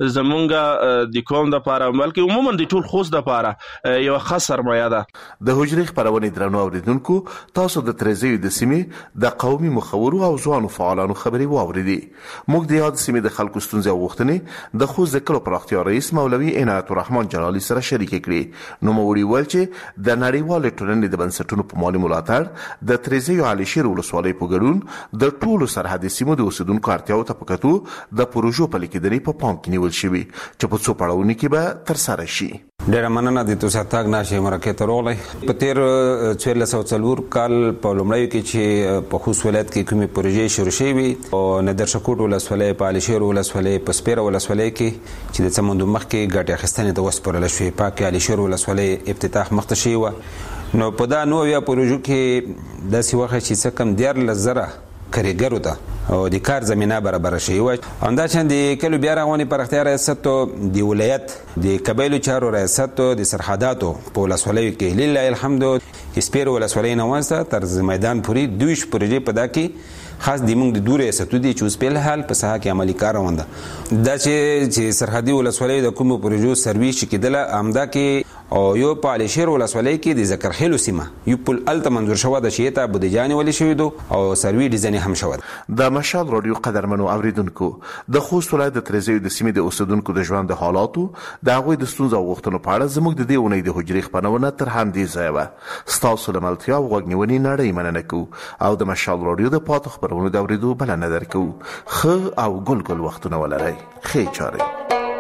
زمونږ د قوم دپاره بلکې عموما د ټول خوست دپاره یوه ښه سرمایه ده. د حجرې خپرونې درنو اوریدونکو، تاسو د تریزیو د سیمې د قومي مخورو او ځوانو فعالانو خبرې واورېدې. موږ د یاد سیمې د خلکو ستونزې او غوښتنې د خوست د کلو پراختیا رئیس مولوي عنایت الرحمن جلالي سره شریکې کړې. نوموړي وویل چې د نړیوالې ټولنې د بنسټونو په مالي ملاتړ د تریزیو علیشیر ولسوالۍ په ګډون د ټولو سرحدي سیمو د اوسیدونکو اړتیاو ته په کتو د پروژو پلي کېدنې په پام کې نیول شوي چې په څو پړاوونو کې به ترسره شي. ډیره مننه د تاسو تاګ ناشې مرکه ته راغلی. په تیر څوارلس سوه څلور کال په لومړیو کې چې په خوست ولایت کې کومې پروژې شروع شوې او ندرشکوټ ولسوالۍ په علیشیر ولسوالۍ په سپیره ولسوالۍ کې چې د څه موندو مخکې ګټې اخیستنې ته وسپارل شوې پاکې علیشیر ولسوالۍ افتتاح مخته شوی و. نو په دا نوې پروژو کې داسې وخت چې څه کم دیارلس زره کارګرو ته او د کار زمينه برابر شي و همدا چې د کلو بیا راغونی پرختیا ریاست د ولایت د قبایلو چارو ریاست د سرحداتو په ولسوالۍ کې لله الحمد سپیر ولسوالۍ نه واسه تر میدان پوری دویش پروژې په دا کې خاص د موږ د دوره ریاستو دي چې په حال په ساحه کې عملی کار روانده دا چې چې سرحدي ولسوالۍ د کومو پروژو سرویس کېدله امدا کې او یو په علیشیر ولسوالۍ کې د ذکر خیلو سیمه یو پل الته منظور شوه د شیته بودجاني ولې شوی دو او سروي ډیزاین هم شوه. د مشال رادیو قدرمنو اوریدونکو د خوست ولایت د ترزیو د سیمې د اوسیدونکو د ژوند حالاتو د هغوی د ستونزو او غوښتنو په اړه زموږ د دې اونۍ د حجرې خپرونه تر همدې ځایه وه. ستاسو له ملتیا او غوږ نیونې نړۍ مننه کوو او د مشال رادیو د پاتو خپرونو د اوریدو بلنه درکوو. ښه او ګل ګل وختونه ولرئ. ښې چارې.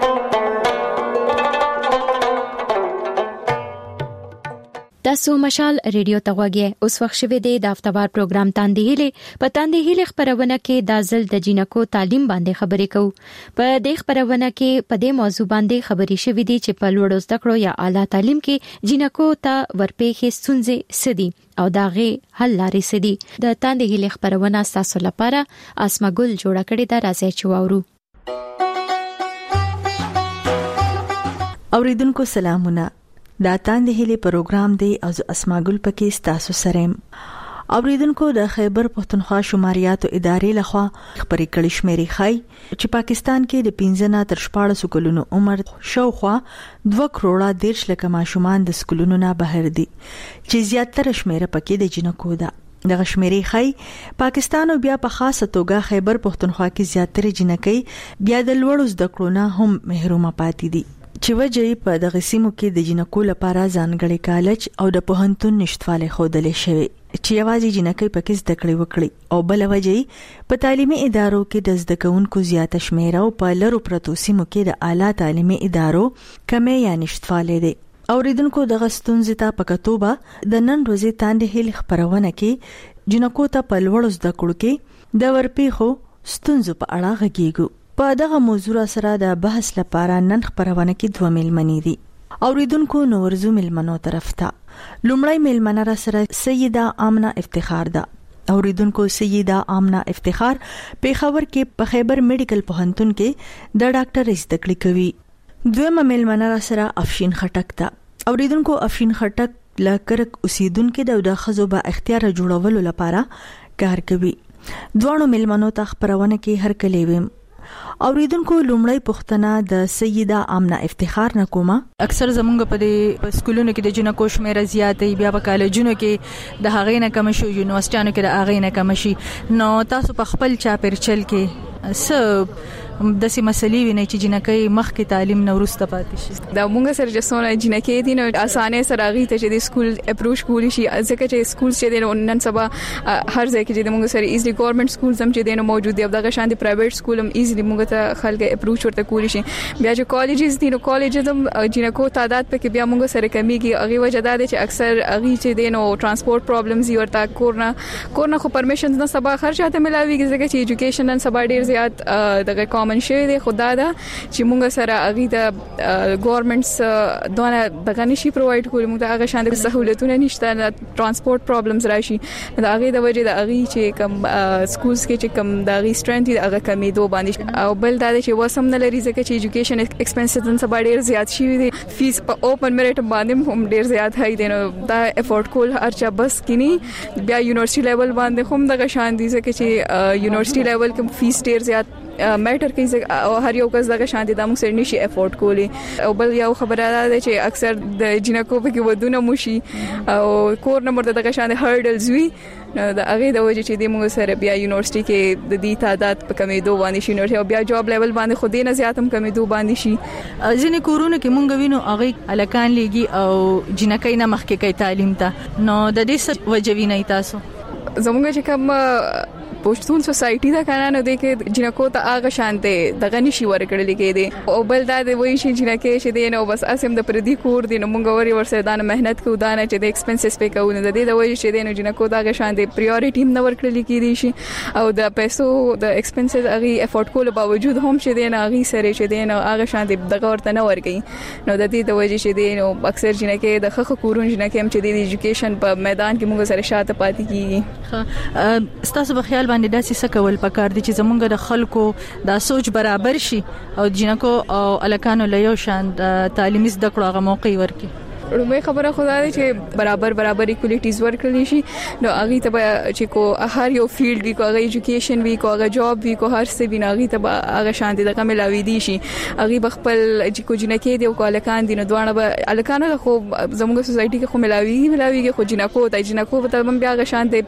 تاسو مشال ریډیو ته غوږی اوس وخت شوه دی د افتوار پروګرام تاندې هیله په تاندې هیله خبرونه کې د ځل د جنکو تعلیم باندې خبرې کوو. په دې خبرونه کې په دې موضوع باندې خبرې شوې دي چې په لوړو زده کړو یا اعلی تعلیم کې جنکو ته ورپېښې ستونزې سدي او داغه حل لارې سدي. د تاندې هیله خبرونه تاسو لپاره اسما ګل جوړه کړې ده، راځي چې واورو. اوریدونکو سلامونه، دا تاندې هیله پروګرام دی او اسما ګل پکې تاسو سره. اوریدونکو د خیبر پښتونخوا شماریاتو ادارې لخوا خبرې کړې شمیرې خای چې پاکستان کې د پنځه نه تر شپاړس کلونو عمر شاوخوا دوه کروڑه دیرش لکه ماشومان د سکولونو نه بهر دي چې زیاتره شمیره پکې د جنکو ده. د شمیرې خای پاکستان او بیا په خاصه توګه خیبر پښتونخوا کې زیاتره جنکۍ بیا د لوړو زده کړو نه هم محرومه پاتې دي چې وجې په دغه سیمو کې د جنکو لپاره ځانګړي کالج او د پوهنتون نشټواله خودلې شوی چې یوازې جنکۍ پکې زده کړې وکړي او بل وجې په تعلیمي ادارو کې د زده کوونکو زیاته شمیره او په لرو پرتو سیمو کې د اعلی تعلیمي ادارو کمې یا نشټواله دي. اوریدونکو دغه ستونزې ته په کتوبه د نن ورځې تاندې هیل خبرونه کې جنکو ته په لوړو زده کړو کې د ورپېښو ستونزو په اړه غږیږو. په دغه موضوع سره د بحث لپاره نن خبرونه کې دوه ملمنې دي. اوریدونکو نورزو ملمنو طرف ته لومړی ملمنه را سره سیده آمنه افتخار ده. اوریدونکو سیده آمنه افتخار په خبر کې په خیبر میډیکل پوهنتون کې د ډاکټر زده کړې کوي. دویمه ملمنه را سره افشین خټک ده. اوریدونکو افشین خټک لکرک اوسیدونکو د خزو با اختیار جوړولو لپاره کار کوي. دوه ملمنو ته خبرونه کې هر کلی ویم. اوریدونکو لومړی پښتنه د سیده آمنه افتخار نه کومه. اکثر زمونږ په دې سکولونو کې د جنکو شمیره زیاتې بیا په کالجونو کې د هغې نه کم شي، یونیورسيټانو کې د هغې نه کم شي. نو تاسو په خپل چاپیرچل کې څه د سي مسلې ویني چې جنکۍ مخکې تعلیم نه ورسته پاتې شي؟ دا مونږ سره جسونه جنکۍ دي نو اسانه سره غي ته چې د سکول اپروچ کولی شي ځکه چې سکول چې د نن سبا هر ځای کې د مونږ سره ایزلی ګورنمنت سکول هم چې د موجود دي او دغه شان دي پرایویټ سکول هم ایزلی مونږ ته خلک اپروچ ورته کولی شي. بیا چې کالجز دي نو کالجز هم جنکو تعداد پکې بیا مونږ سره کمیږي. هغه وجه دا ده چې اکثر هغه چې د نو ترانسپورت پرابلمز یې ورته کورنا کورنا خو پرمیشنز نه سبا خرچاته ملاويږي ځکه چې ایجوکیشن نن سبا ډیر زیات دغه کامن شوی دی. خدا دا چې مونږ سره هغه د ګورنمنټس دونه دغه نشي پرووايډ کولی، مونږ ته هغه شان د سہولتونه نشته، ترانسپورت پرابلمز راشي. دا هغه د وجه د هغه چې کم سکولز کې چې کم د هغه سټرنث دی هغه کمی دو باندې او بل دا چې وسم نه لري ځکه چې ایجوکیشن ایکسپنسز نن سبا ډیر زیات شي دي. فیس په اوپن میرټ باندې هم ډیر زیات هاي دي. نو دا افورد کول ارچا بس کینی بیا یونیورسيټي لیول باندې هم دغه شان دي ځکه چې یونیورسيټي لیول کې فیس ډیر زیات میټر کوي او هر یو کس دغه شان دي د موږ سره نشي افورد کولی. او بل یو خبره ده چې اکثر د جنکو په کې ودونه موشي او کور نمبر دغه شان هرډلز وي. نو د هغه د وجه چې د موږ سره بیا یونیورسيټي کې د دې تعداد په کمې دوه باندې شي او بیا جاب لیول باندې خو دې نه زیات هم کمې دوه باندې شي. ځینې کورونه کې مونږ وینو هغه الکان لګي او جنکۍ نه مخکې کوي تعلیم ته. نو د دې څه وجه ویني تاسو؟ زموږ چې کوم پښتون سوسایټي دا کنه نو د کې جنکو ته هغه شانته دغه نشي ورکړل کېده او بل دا د وایي چې جنکه شه دي نو بس اسیم د پردي کور دي نو مونږ وري ورسره دا مهنت کوو دا نه چې د ایکسپنسز په کوو نه د دې د وایي چې دي نو جنکو دا هغه شانته پریورټی نه ورکړل کېدي شي او د پیسو د ایکسپنسز هغه افورد کول باوجود هم چې دي نه هغه سره چې دي نو هغه شانته دغه ورته نه ورګي نو د دې د وایي چې دي نو اکثر جنکه د خخ کورون جنکه هم چې د ایجوکیشن په میدان کې مونږ سره شاته پاتې کیږي ستاسو په خیال باندې داسې څه کول پکار دي چې زمونږ د خلکو دا سوچ برابر شي او جنکو او الکانو له یو شان تعلیمي زده کړو هغه موقع ورکړي؟ رومي خبره خدا دې چې برابر برابر اکوالټیز ورکړل شي نو هغه ته چې کو هر یو فیلډ وی کو هغه ایجوکیشن وی کو هغه جاب وی کو هر څه وی هغه ته هغه شان دي دغه ملاوي دي شي هغه بخپل چې کو جنکه دی او کالکان دي نو دوانه به الکانو خو زموږ سوسایټي کې خو ملاوي ملاوي کې خو جنکو ته جنکو ته هم بیا هغه شان دي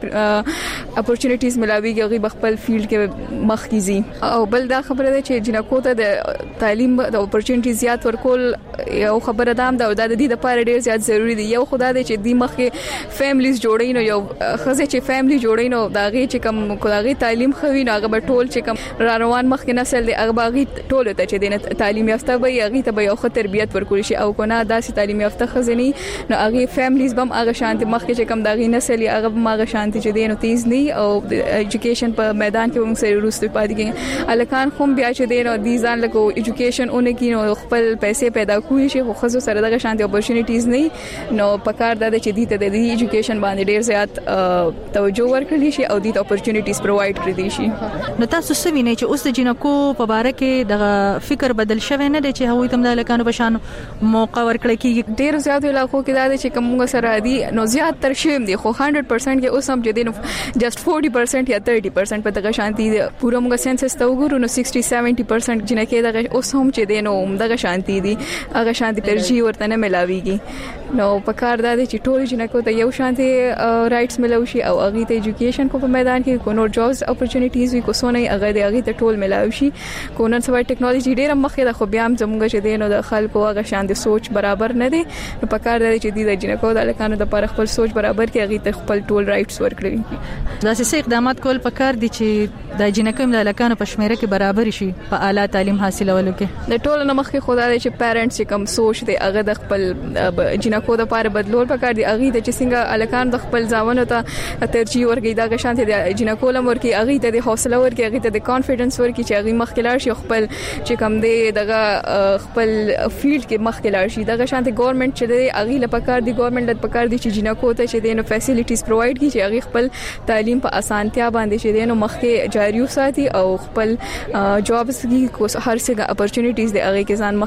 اپورچونټیز ملاوي کې هغه بخپل فیلډ کې مخ کیږي او بل دا خبره ده چې جنکو ته د تعلیم د اپورچونټیز زیات ورکول یو خبره ده د د دې لپاره ډیر زیات ضروری دی یو خدای دې چې د مخه فیملیز جوړین نو یو خزه چې فیملی جوړین نو داغه چې کم کلاغي تعلیم خوي نو هغه به ټول چې کم را روان مخه نسل دی هغه باغی ټول ته چې دینه تعلیم یافته وي هغه ته به یو ښه تربیت ورکول شي او کنه داسې تعلیم یافته خزنی نو هغه فیملیز بم هغه شانتي مخه چې کم داغي نسل هغه بم هغه شانتي چې دینه تیز نه او ایجوکیشن په میدان کې موږ سره روستي پاتې کېږي الکان خو بیا چې دینه دي ځان لګو ایجوکیشن اونې کې نو خپل پیسې پیدا کوي شي خو خزو سره دغه شانتي اپورچونټیز نه نو پکار دا چې دې ته د ایجوکیشن باندې ډیر زیات توجه ورکړل شي او دې ته اپورچونټیز پرووایډ کړی شي نو تاسو څه وینئ چې اوس د جنکو په باره کې د فکر بدل شوی نه دی چې هغوی تم د لکانو په شان موقع ورکړی کیږي ډیر زیات علاقو کې دا چې کومه سره دي نو زیات تر شیم دي خو one hundred percent کې اوس هم چې دي جست forty percent یا thirty percent په دغه شانتي پوره موږ سنسس ته وګورو نو sixty seventy percent جنکه دغه اوس هم چې دي نو دغه شانتي دي هغه شانتي ترجیح ورته نه ملاويږي نو پکار دا چې ټول جنکو ته یو شانتي رائټس ملوي شي او هغه ته ایجوکیشن کو په میدان کې کو نور جابز اپورچونټیز وي کو سونه هغه د هغه ته ټول ملوي شي کو نن سبا ټیکنالوژي ډیره مخه ده خو بیا هم زموږ چې دین او د خلکو هغه شانتي سوچ برابر نه دي نو پکار دا چې د جنکو د لکانو د پر خپل سوچ برابر کې هغه ته خپل ټول رائټس ورکړي دا څه اقدامات کول پکار دي چې د جنکو د لکانو په شمیره کې برابر شي په اعلی تعلیم حاصلولو کې د ټول نه مخه خدای چې پیرنټس کم سوچ دي هغه د خپل جنکو د پر بدلول پکار دي هغه د چې څنګه الکان د خپل ځوانو ته ترجیح ورکړي دا شانتي د جنکو لمر کې هغه ته د حوصله ورکړي هغه ته د کانفیډنس ورکړي چې هغه مخکلار شي خپل چې کم دی دغه خپل فیلډ کې مخکلار شي دغه شانتي ګورنمنت چې دی هغه لپاره دی ګورنمنت د پکار دي چې جنکو ته چې دینو فیسیلیټیز پرووایډ کړي چې هغه خپل تعلیم په اسانتیا باندې چې دینو مخکې جاری وساتي او خپل جابز کې کو هر څه اپورچونټیز دی هغه کې ځان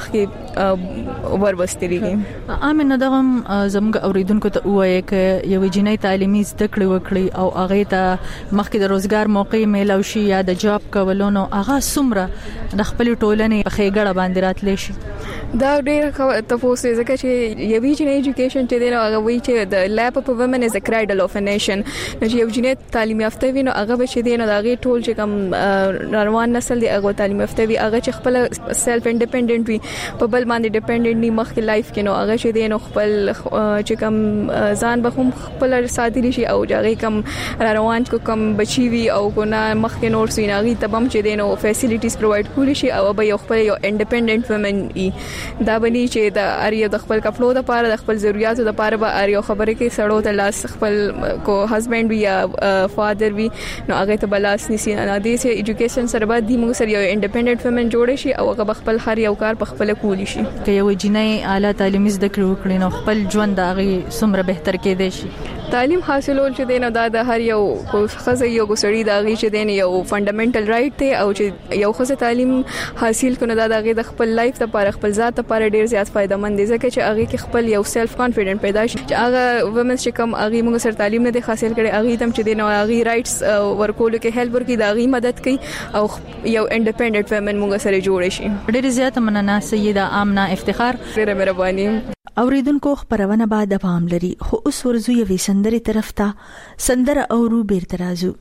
مخکې وربستريږي امن دغه زموږ اوریدونکو ته وایي چې یو جنۍ تعلیمي زده کړې وکړي او هغه ته مخکې د روزګار موقع میلاو شي یا د جاب کولونو هغه سمره د خپل ټولنې په خېګړه باندې راتلی شي دا ډېر تاسو ځکه چې یوې جنې ایجوکیشن چې دی نو هغه وایي چې د لیپ اف وومن از ا کرایډل اف ا نیشن نو چې یو جنې تعلیم یافته وي نو هغه به چې دی نو هغه ټول چې کوم روان نسل دی هغه تعلیم یافته وي هغه چې خپل سیلف انډیپندنت وي په بل باندې ډیپندنت نه مخکې لایف کې نو هغه چې دی نو خپل چې کوم ځان به هم خپل ساتلی شي او هغه کوم روان کو کوم بچي وي او کو نه مخکې نور سیناغي تبم چې دی نو فیسیلیټیز پرووایډ کول شي او به یو خپل یو انډیپندنت وومن ای دا بلی چې د اړیو د خپل کپلو د پاره د خپل ضرورتو د پاره به اړیو خبره کې سړو ته لاس خپل کو هسبند وی یا فادر وی نو هغه ته بلاس نسی نه دي چې ایجوکیشن سره بعد د موږ سره یو انډیپندنت وومن جوړ شي او هغه خپل هر یو کار په خپل کولی شي که یو جنۍ اعلی تعلیمي زده کړې وکړي نو خپل ژوند هغه سمره بهتر کېدای شي تعلیم حاصلول چې دینه دا د هر یو خزه یو ګسړی دا غي چې دینه یو فندامنټل رائټ دی او چې یو خزه تعلیم حاصل کونه دا د غي د خپل لایف لپاره خپل ذات لپاره ډیر زیات فائدہ مند دي ځکه چې هغه کې خپل یو سیلف کانفیډنس پیدا شي چې هغه ومنس چې کوم هغه موږ سره تعلیم نه دي حاصل کړي هغه تم چې دینه هغه رائټس ورکول کې هیلپ ورکړي دا غي مدد کوي او یو انډیپندنت وومن موږ سره جوړ شي ډیر زیات مننه سیده آمنه افتخار ډیره مهرباني اوریدونکو خبرونه بعد دوام لري خو اوس ورزو یوې سندرې طرف ته سندره اورو بیرته راځو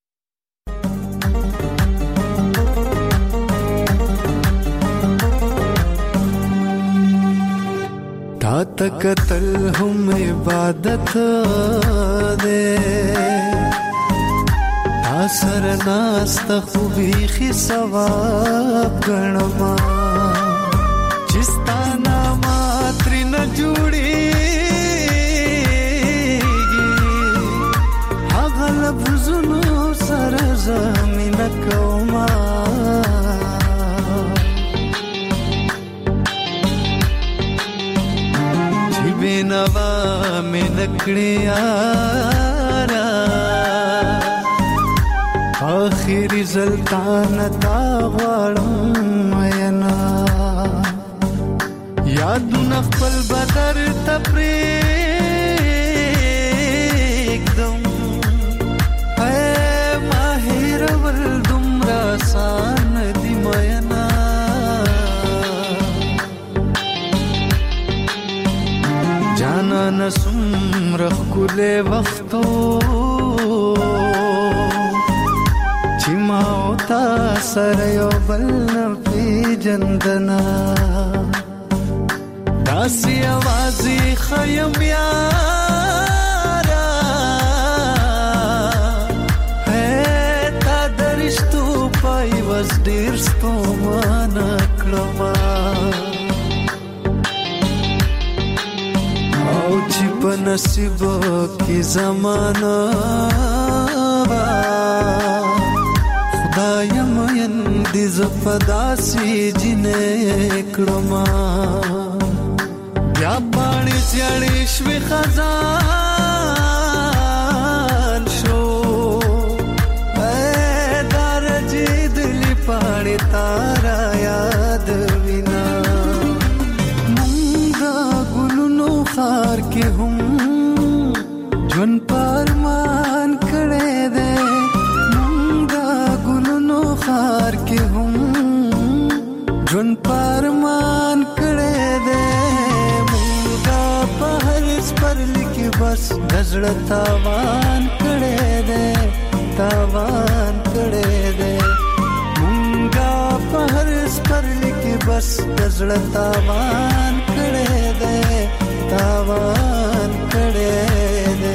تا تکتل هم عبادت دے تا سره ناسته خو بیخي ثواب ګڼما چې ستا نامه ترېنه جوړېږي هغه لفظونو سره زه مینه کومه چې بېنوا مې نکړې یاره آخری زلطان تا غواړم مینا یادونه خپل بدر ته پرېږدم اے ماهر ول دومره آسان دي مینا جانان څومره ښکلی وختو چې ما او تا سره یو بل نه پېژندنه داسې اوازې ښیم یاره تا د رشتو پیوست ډېر ستومانه کړمه او چې په نصیب کې زمانه خدایم یندې زه په داسې جینې کړمه بیا پاڼې زیړې شوې خزان شو دا رژېدلې پاڼې تا را یاد وینا مونږ ګلونو ښار کې هم ژوند په ارمان کړی دی خار کې هم ژوند پارمان کړی دی مونږه په هر سپرلي کې بس د زړه تاوان کړی دی تاوان کړی دی مونږه په هر سپرلي کې بس د زړه تاوان کړی دی تاوان کړی دی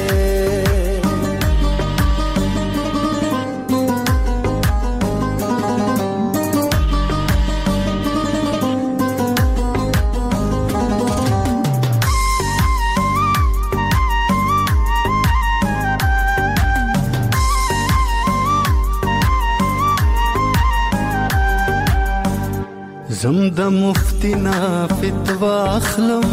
زم د مفتی نا فتوا اخلم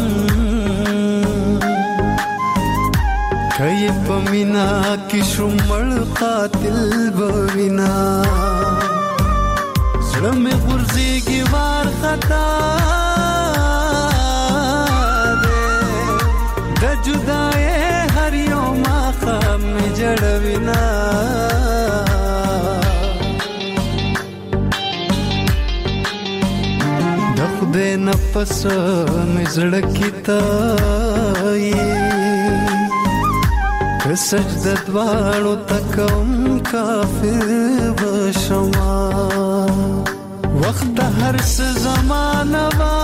کای پمینا کی شمل قاتل بوینا زړه مې غورځيږي وار خطا ده د جدای هر یو ماخام مې جړوینا د نفس مزړه کیتای که سجده دوانو تکم کافر بشما وقت هر څه زمانه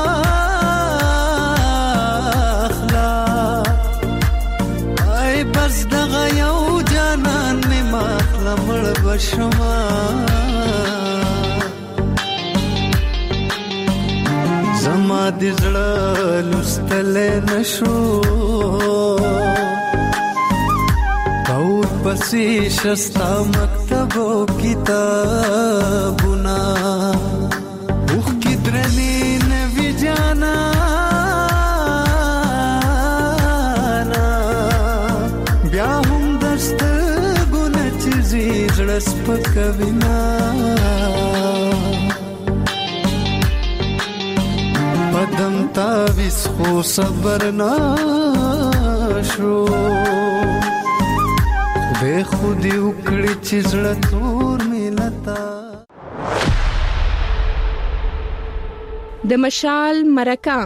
واخلا ای بس دغه یو جانان مې ماخلا مړ بشما زما د زړه لستلې نشو پاوت پسې شستا مکتبو کتابونه اوخ کی درنې نوی جانا بیا هم دست ګونه چې زړه سپکوینا پدم تاویس خو صبر ناشو خدای خودی وکړي چې زړه تور ملتا د مشال مرکه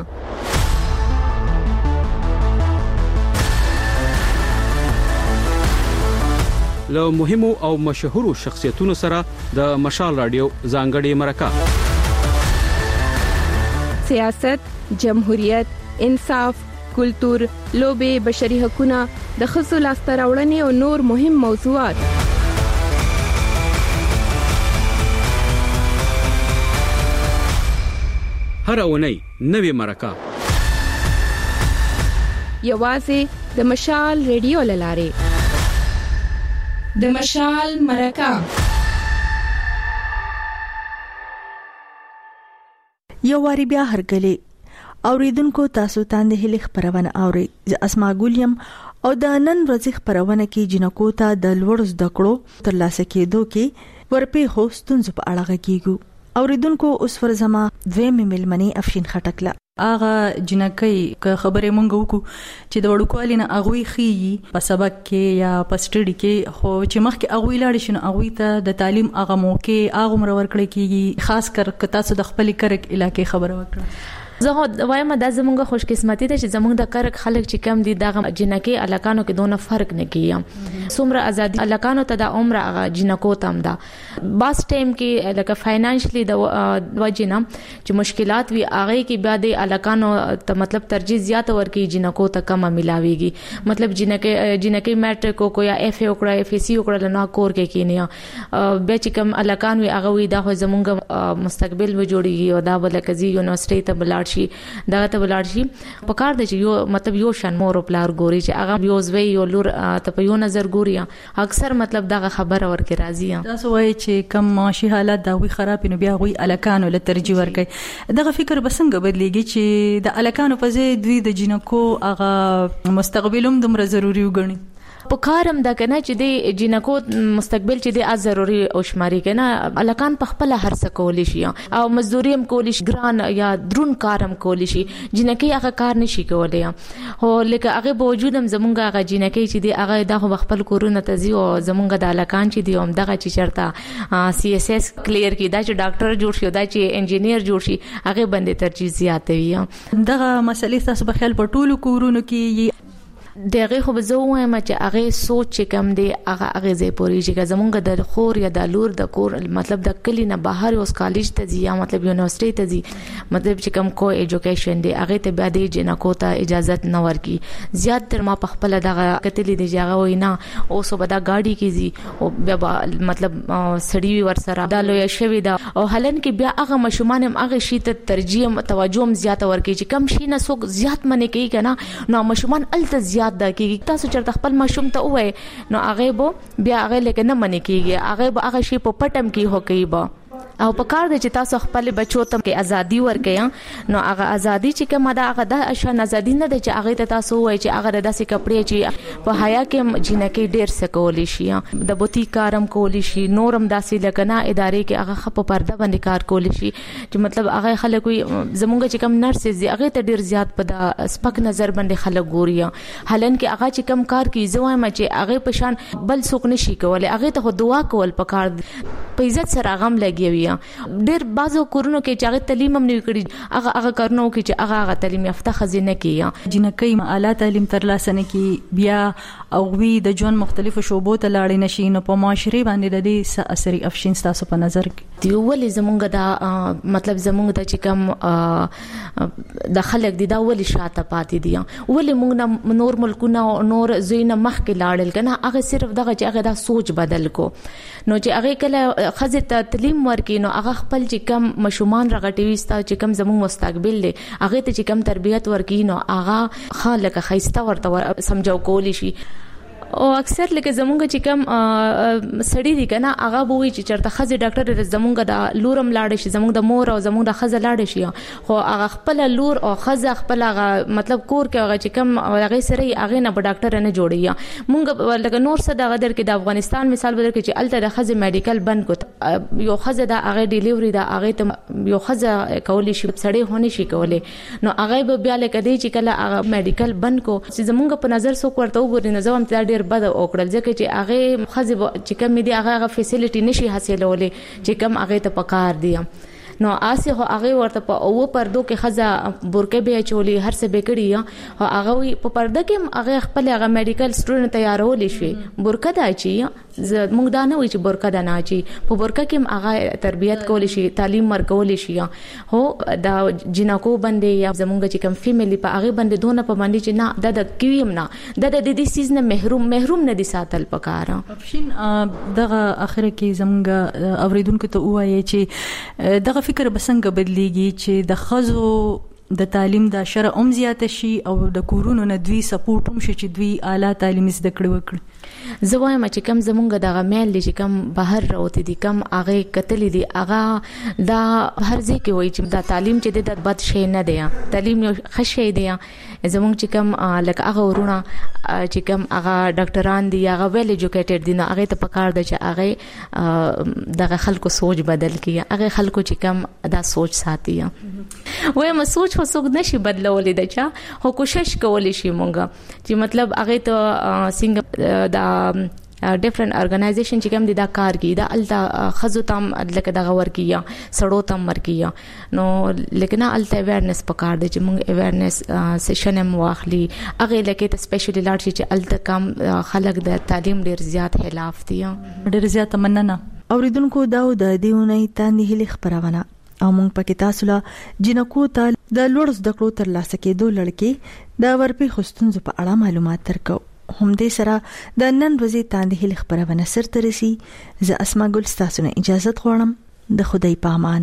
له مهمو او مشهورو شخصیتونو سره د مشال رادیو ځانګړي مرکه سیاست، جمهوریت، انصاف، کلتور، لوبه، بشري حقوقونه، د ښځو لاسته راوړنې او نور مهم موضوعات هر اونۍ نوې مرکه یوازې د مشال ریډیو لاره د مشال مرکه یو واری بیا هرګلې اوریدونکو تاسو تاند هلي خبرونه اوري ز اسما ګولیم او د نن ورځې خبرونه کې جنکو ته د لوړ زده کړو ترلاسه کېدو کې ورپې هوستون په اړه غږیږو. اوریدونکو اوس ورزما دویم ملمنی افشین خټکلا اغه جنکې که خبرې مونږ وکړو چې د وړوکوالي نه اغوي خي په سبق کې یا په سټډي کې خو چې مخکې اغوي لاړ شي نو اغوي ته د تعلیم اغه موقع اغه مر ورکړي کیږي خاص کر که تاسو د خپل کرک علاقې خبره وکړه. زه وایم دا زمونږه خوش قسمتي ده چې زمونږ د کرک خلک چې کم دي دغه جنکې علاقانو کې دونه فرق نه کیږي څومره ازادي علاقانو ته د عمر هغه جنکو تم ده باس ټایم کې لکه فاینانشلی د وجنه چې مشکلات وی هغه کې بیا د علاقانو ته مطلب ترجیح زیات ورکی جنکو ته کم ملاويږي مطلب جنکې جنکې میټریک کو یا اف ای وکړه اف ای سی وکړه نه کور کې کینیا بیا چې کم علاقان وی هغه وی دا زمونږ مستقبل و جوړیږي او دا بلکې یونیورسيټي ته بلاړ شي دا ته بلاړ شي په کار د یو مطلب یو شان مور او پلار ګوري چې هغه یو زوی یو لور ته په یو نظر ګوري اکثر مطلب دا خبره ورکه راځي تاسو وایي چې کم معاشي حالات دا وی خراب نو بیا وی الکانو له ترجیح ورکړي دغه فکر بسنګ بدلېږي چې د الکانو په ځای دوی د جنکو هغه مستقبلوم دومره ضروری وګڼي په کارم دا کنه چې د جنکو مستقبل چې د از ضروري او شماري کنه الکان په خپل هر څه کولی شي او مزدوري هم کولی شي ګران یا درون کارم کولی شي جنکې هغه کار نشي کولای هو لکه هغه بوجود هم زمونږ هغه جنکې چې د هغه د خپل کورونه تزي او زمونږ د الکان چې دی هم دغه چې چرته سی اس اس کلیر کی دا چې ډاکټر جوړ شي دا چې انجینیر جوړ شي هغه باندې ترجیح زیات وي دغه مسلې تاسو په خیال په ټولو کورونو کې دغه خو به زه وایم چې هغه سوچ کم دی هغه هغه زې پوری چې زمونږ د خور یا د لور د کور مطلب د کلی نه بهر اوس کالج ته ځي یا مطلب یونیورسيټي ته ځي مطلب چې کم کو ایجوکیشن دی هغه ته بیا د جنکو ته اجازه نه ورکی زیات تر ما په خپل دغه کتلې دی هغه وینا اوس به دا گاډي کې ځي او بیا مطلب سړی ور سره دا لوی شوی دا او هلن کې بیا هغه مشومان هم هغه شی ته ترجیح توجه هم زیات ورکی چې کم شي نه څوک زیات منې کوي کنه نو مشومان الته زیات دا کیږي تاسو چرته خپل مشوم ته وای نو هغه به بیا هغه لکه نه منې کیږي هغه به هغه شی په پټم کې هو کوي به او په کار د چې تاسو خپل بچو ته کې ازادي ورکړئ نو هغه ازادي چې کومه دا هغه د شان ازادي نه د چې هغه ته تاسو وای چې هغه داسې کپڑے چې په حیا کې جنکې ډېر څه کولی شي د بوتي کارم کولی شي نورم داسې لکنه ادارې کې هغه خپ پرده باندې کار کولی شي چې مطلب هغه خلک زمونږ چې کم نرسز هغه ته ډېر زیات په د سپک نظر باندې خلک ګوري حالن کې هغه چې کم کار کوي زوای ما چې هغه په شان بل څوک نشي کولای هغه ته دعا کول پکار په عزت سره غم لګي ډېر بازو کورونو کې چې هغه تعلیم هم نه کړی هغه هغه کارنو کې چې هغه هغه تعلیم یافته خزینه کې جنکې اعلی تعلیم ترلاسه نه کی بیا او وی د ژوند مختلفو شوبو ته لاړې نشي نو په معاشري باندې د دې اثر افشین تاسو په نظر کې دی ولې زمونږ دا مطلب زمونږ د چې کم د خلک دی دا ولې شاته پاتې دي ولې موږ نور ملکونه نور زوینه مخ کې لاړل کنه هغه صرف دغه چې هغه دا سوچ بدل کو نو چې هغه کله خزه ته تعلیم ورکې نو هغه خپل چې کم مشومان رغټوي ستا چې کم زموږ مستقبل دی هغه ته چې کم تربيت ورکې نو هغه خالق خيسته ورته سمجھو کولی شي او اکثر لکه زمونږ چې کم سړی دی کنه هغه بووي چې چرته خزه ډاکټر زمونږ د لورم لاړ شي زمونږ د مور او زمونږ د خزه لاړ شي خو هغه خپل لور او خزه خپل هغه مطلب کور کې هغه چې کم هغه سره هغه نه ډاکټر نه جوړي مونږ لکه نور څه د غدر کې د افغانستان مثال بدر کې چې الته د خزه میډیکل بند کو یو خزه د هغه ډیلیوري د هغه ته یو خزه کولی شي سړی هونی شي کولی نو هغه به بیا لکه دی چې کله هغه میډیکل بند کو چې زمونږ په نظر سو ورته وګوري نو زم ته ډیر بد اوکړل ځکه چې هغه خزه چې کم دي هغه فیسیلیټي نشي حاصلولې چې کم هغه ته پکار دي نو آسه هو هغه ورته په او پردو کې خزه برکه به چولی هر څه به کړی او هغه په پرده کې هغه خپل هغه میډیکل سټوډنټ تیارول شي برکه دا چی موږ دا نه وی چې برکه دا نه چی په برکه کې هغه تربيت کول شي تعلیم ورکول شي هو دا جنکو باندې یا زمونږ چې کم فیملی په هغه باندې دونه په باندې چې نه د د کیم نه د د دې سیز نه محروم محروم نه دي ساتل پکاره افشین دغه اخر کې زمونږ اوریدونکو ته وایي چې دغه فکر بسنګ بدليږي چې د خزو د تعلیم د شرع ام زیات شي او د کورونو نه دوی سپورټ هم شي چې دوی اعلی تعلیم زده کړو وکړي؟ زه وایم چې کم زمونږ دغه میل چې کم بهر راوته دي کم هغه کتلې دي هغه دا هر ځای کې وایي چې دا تعلیم چې د بد شي نه دی، تعلیم یو ښه شی دی. زمونږ چې کم لکه هغه ورونه چې کم هغه ډاکټران دي هغه ویل ایجوکیټډ دي، نو هغه ته پکار دی چې هغه دغه خلکو سوچ بدل کړي، هغه خلکو چې کم دا سوچ ساتي. وایم سوچ خو څوک نشي بدلولای دا چا، خو کوشش کولی شي مونږ چې مطلب هغه ته څنګه دا ډیفرنٹ ارګنایزیشن چې کوم دي دا کار کوي، دا الته خزو تام لکه دغه ورکیه سړو تام ورکیه، نو لیکن الته اویرنس پکار دی چې مونږ اویرنس سیشن هم واخلي، هغه لکه ته سپیشلی لاړ شي چې الته کم خلک د تعلیم ډیر زیات خلاف دي. ډیر زیات مننه اوریدونکو، دا د دیونه تاندې هلي خبرونه او مونږ پکې تاسو له جنکو ته د لوړ زده کړو تر لاسه کېدو لړکې د ورپی خستونزو په اړه معلومات ترکو. هم دې سره د نن ورځې تاندې هلي خبرونه سر ترسي. زه اسما ګل تاسو نه اجازه غواړم. د خدای په امان.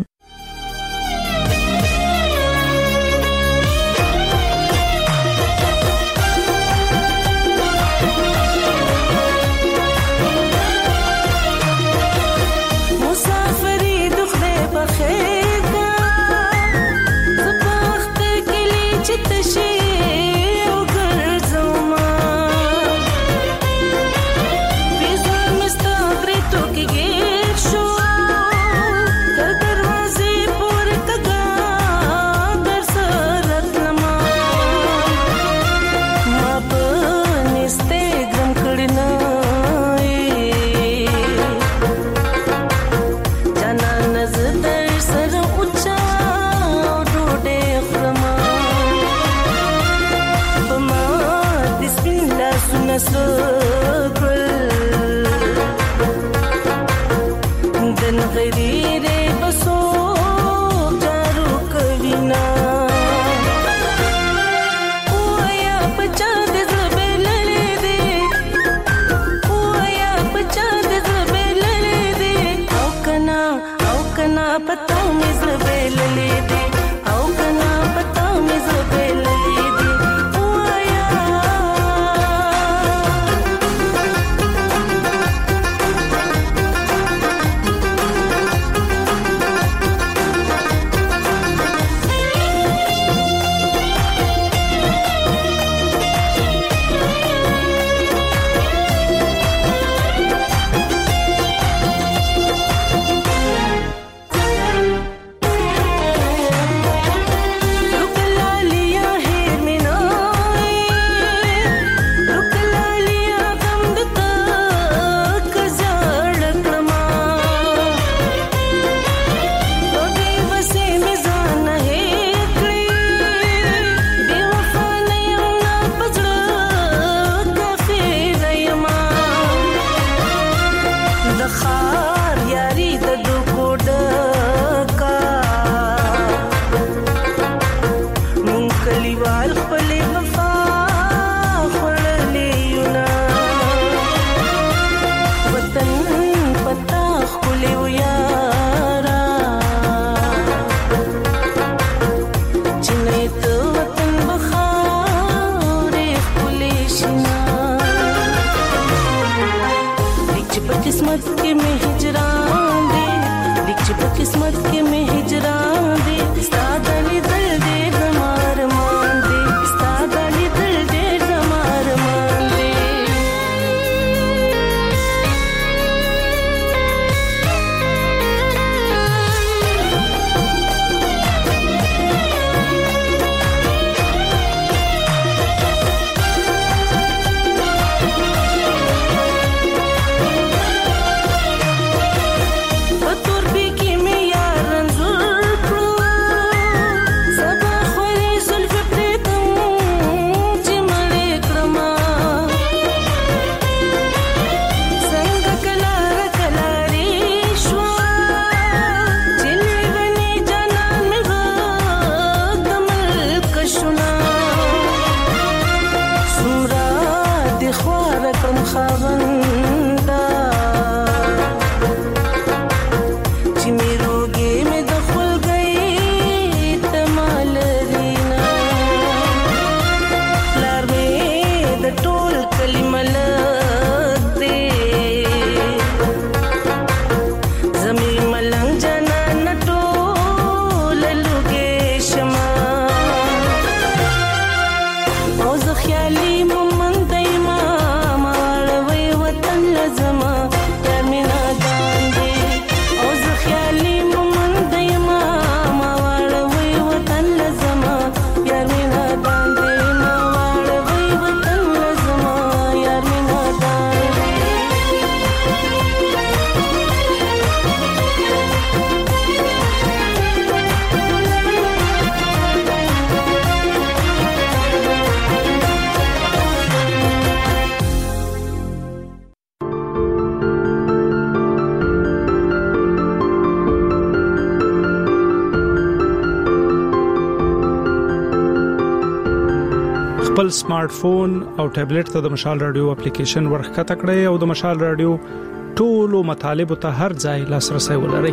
خپل سمارټ فون او ټابلیټ ته د مشال رادیو اپلیکیشن ورخته کړئ او د مشال رادیو ټولو مطالب ته هر ځای لاسرسي ولرئ.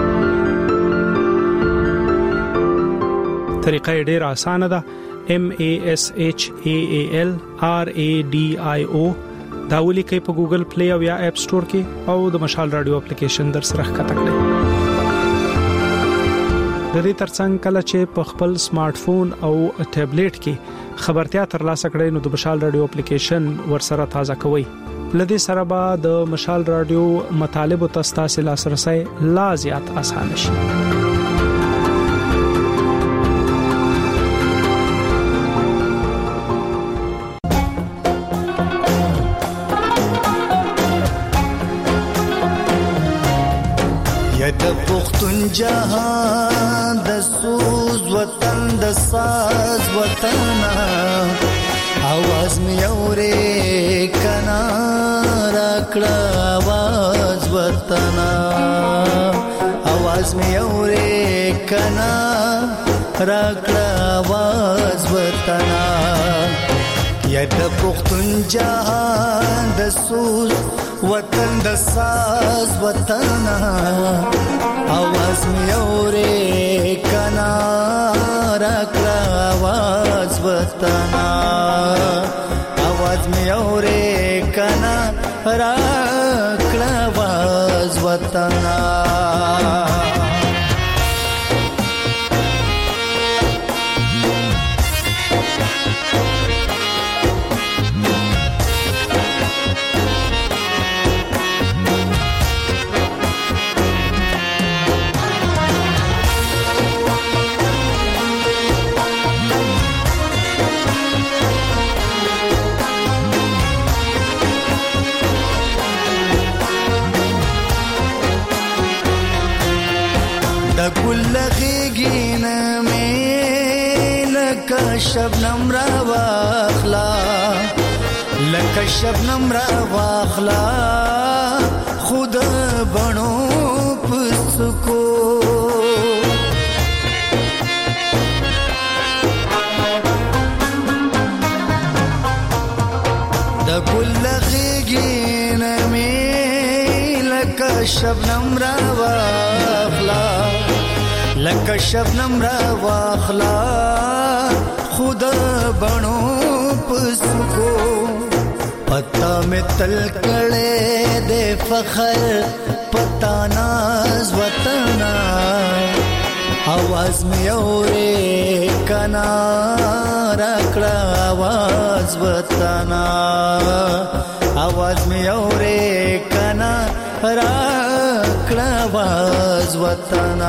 طریقه ډیره اسانه ده. M A S H A A L R A D I O دا ولیکئ په ګوګل پلی او یا اپ سٹور کې او د مشال رادیو اپلیکیشن در سره ښکته کړئ. د دې ترڅنګ کله چې په خپل سمارټ فون او ټابلیټ کې خبرتیا ترلاسه کړئ نو د مشال رادیو اپلیکیشن ورسره تازه کوئ. لدې سره به د مشال رادیو مطالب او تاسو لاسرسي لا زیات اسانه شي. د پختون جهان د سوز وطن د ساز وطن आवाज می اورې کنا راکړه आवाज وطن आवाज می اورې کنا راکړه आवाज وطن یا د پختون جهان د سوز وطن د ساز وطن आवाज می اورې کنا راکړه आवाज وطن आवाज می اورې کنا راکړه आवाज وطن. گل غیگین میں لکا شبنم را واخلا لکا شبنم را واخلا خود بنو پسکو دا گل غیگین میں لکا شبنم را واخلا لکه شبنم را واخلا خود بنو پسکو پتا میں تل کڑے دے فخر پتا ناز وطن आवाज میں اورے کنا راکڑا आवाज وطن आवाज میں اورے کنا راکڑا आवाज وطن.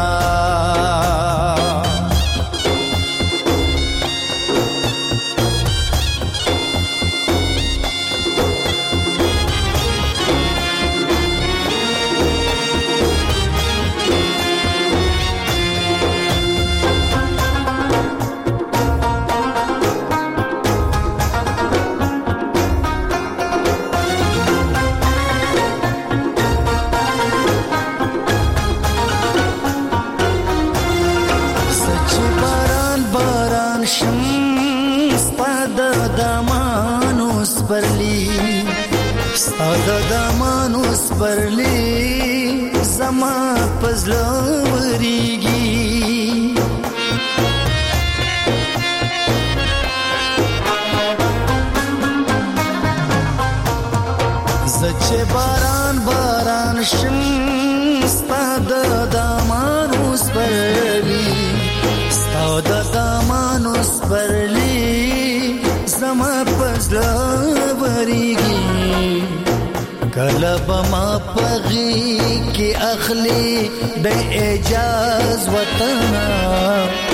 ساده دمانوس برلی زما پزلوریږي زچه باران باران شم ساده دمانوس برلی ساده دمانوس برلی زما پزلوریږي کلب ما پغی کی اخلی د اعجاز وطن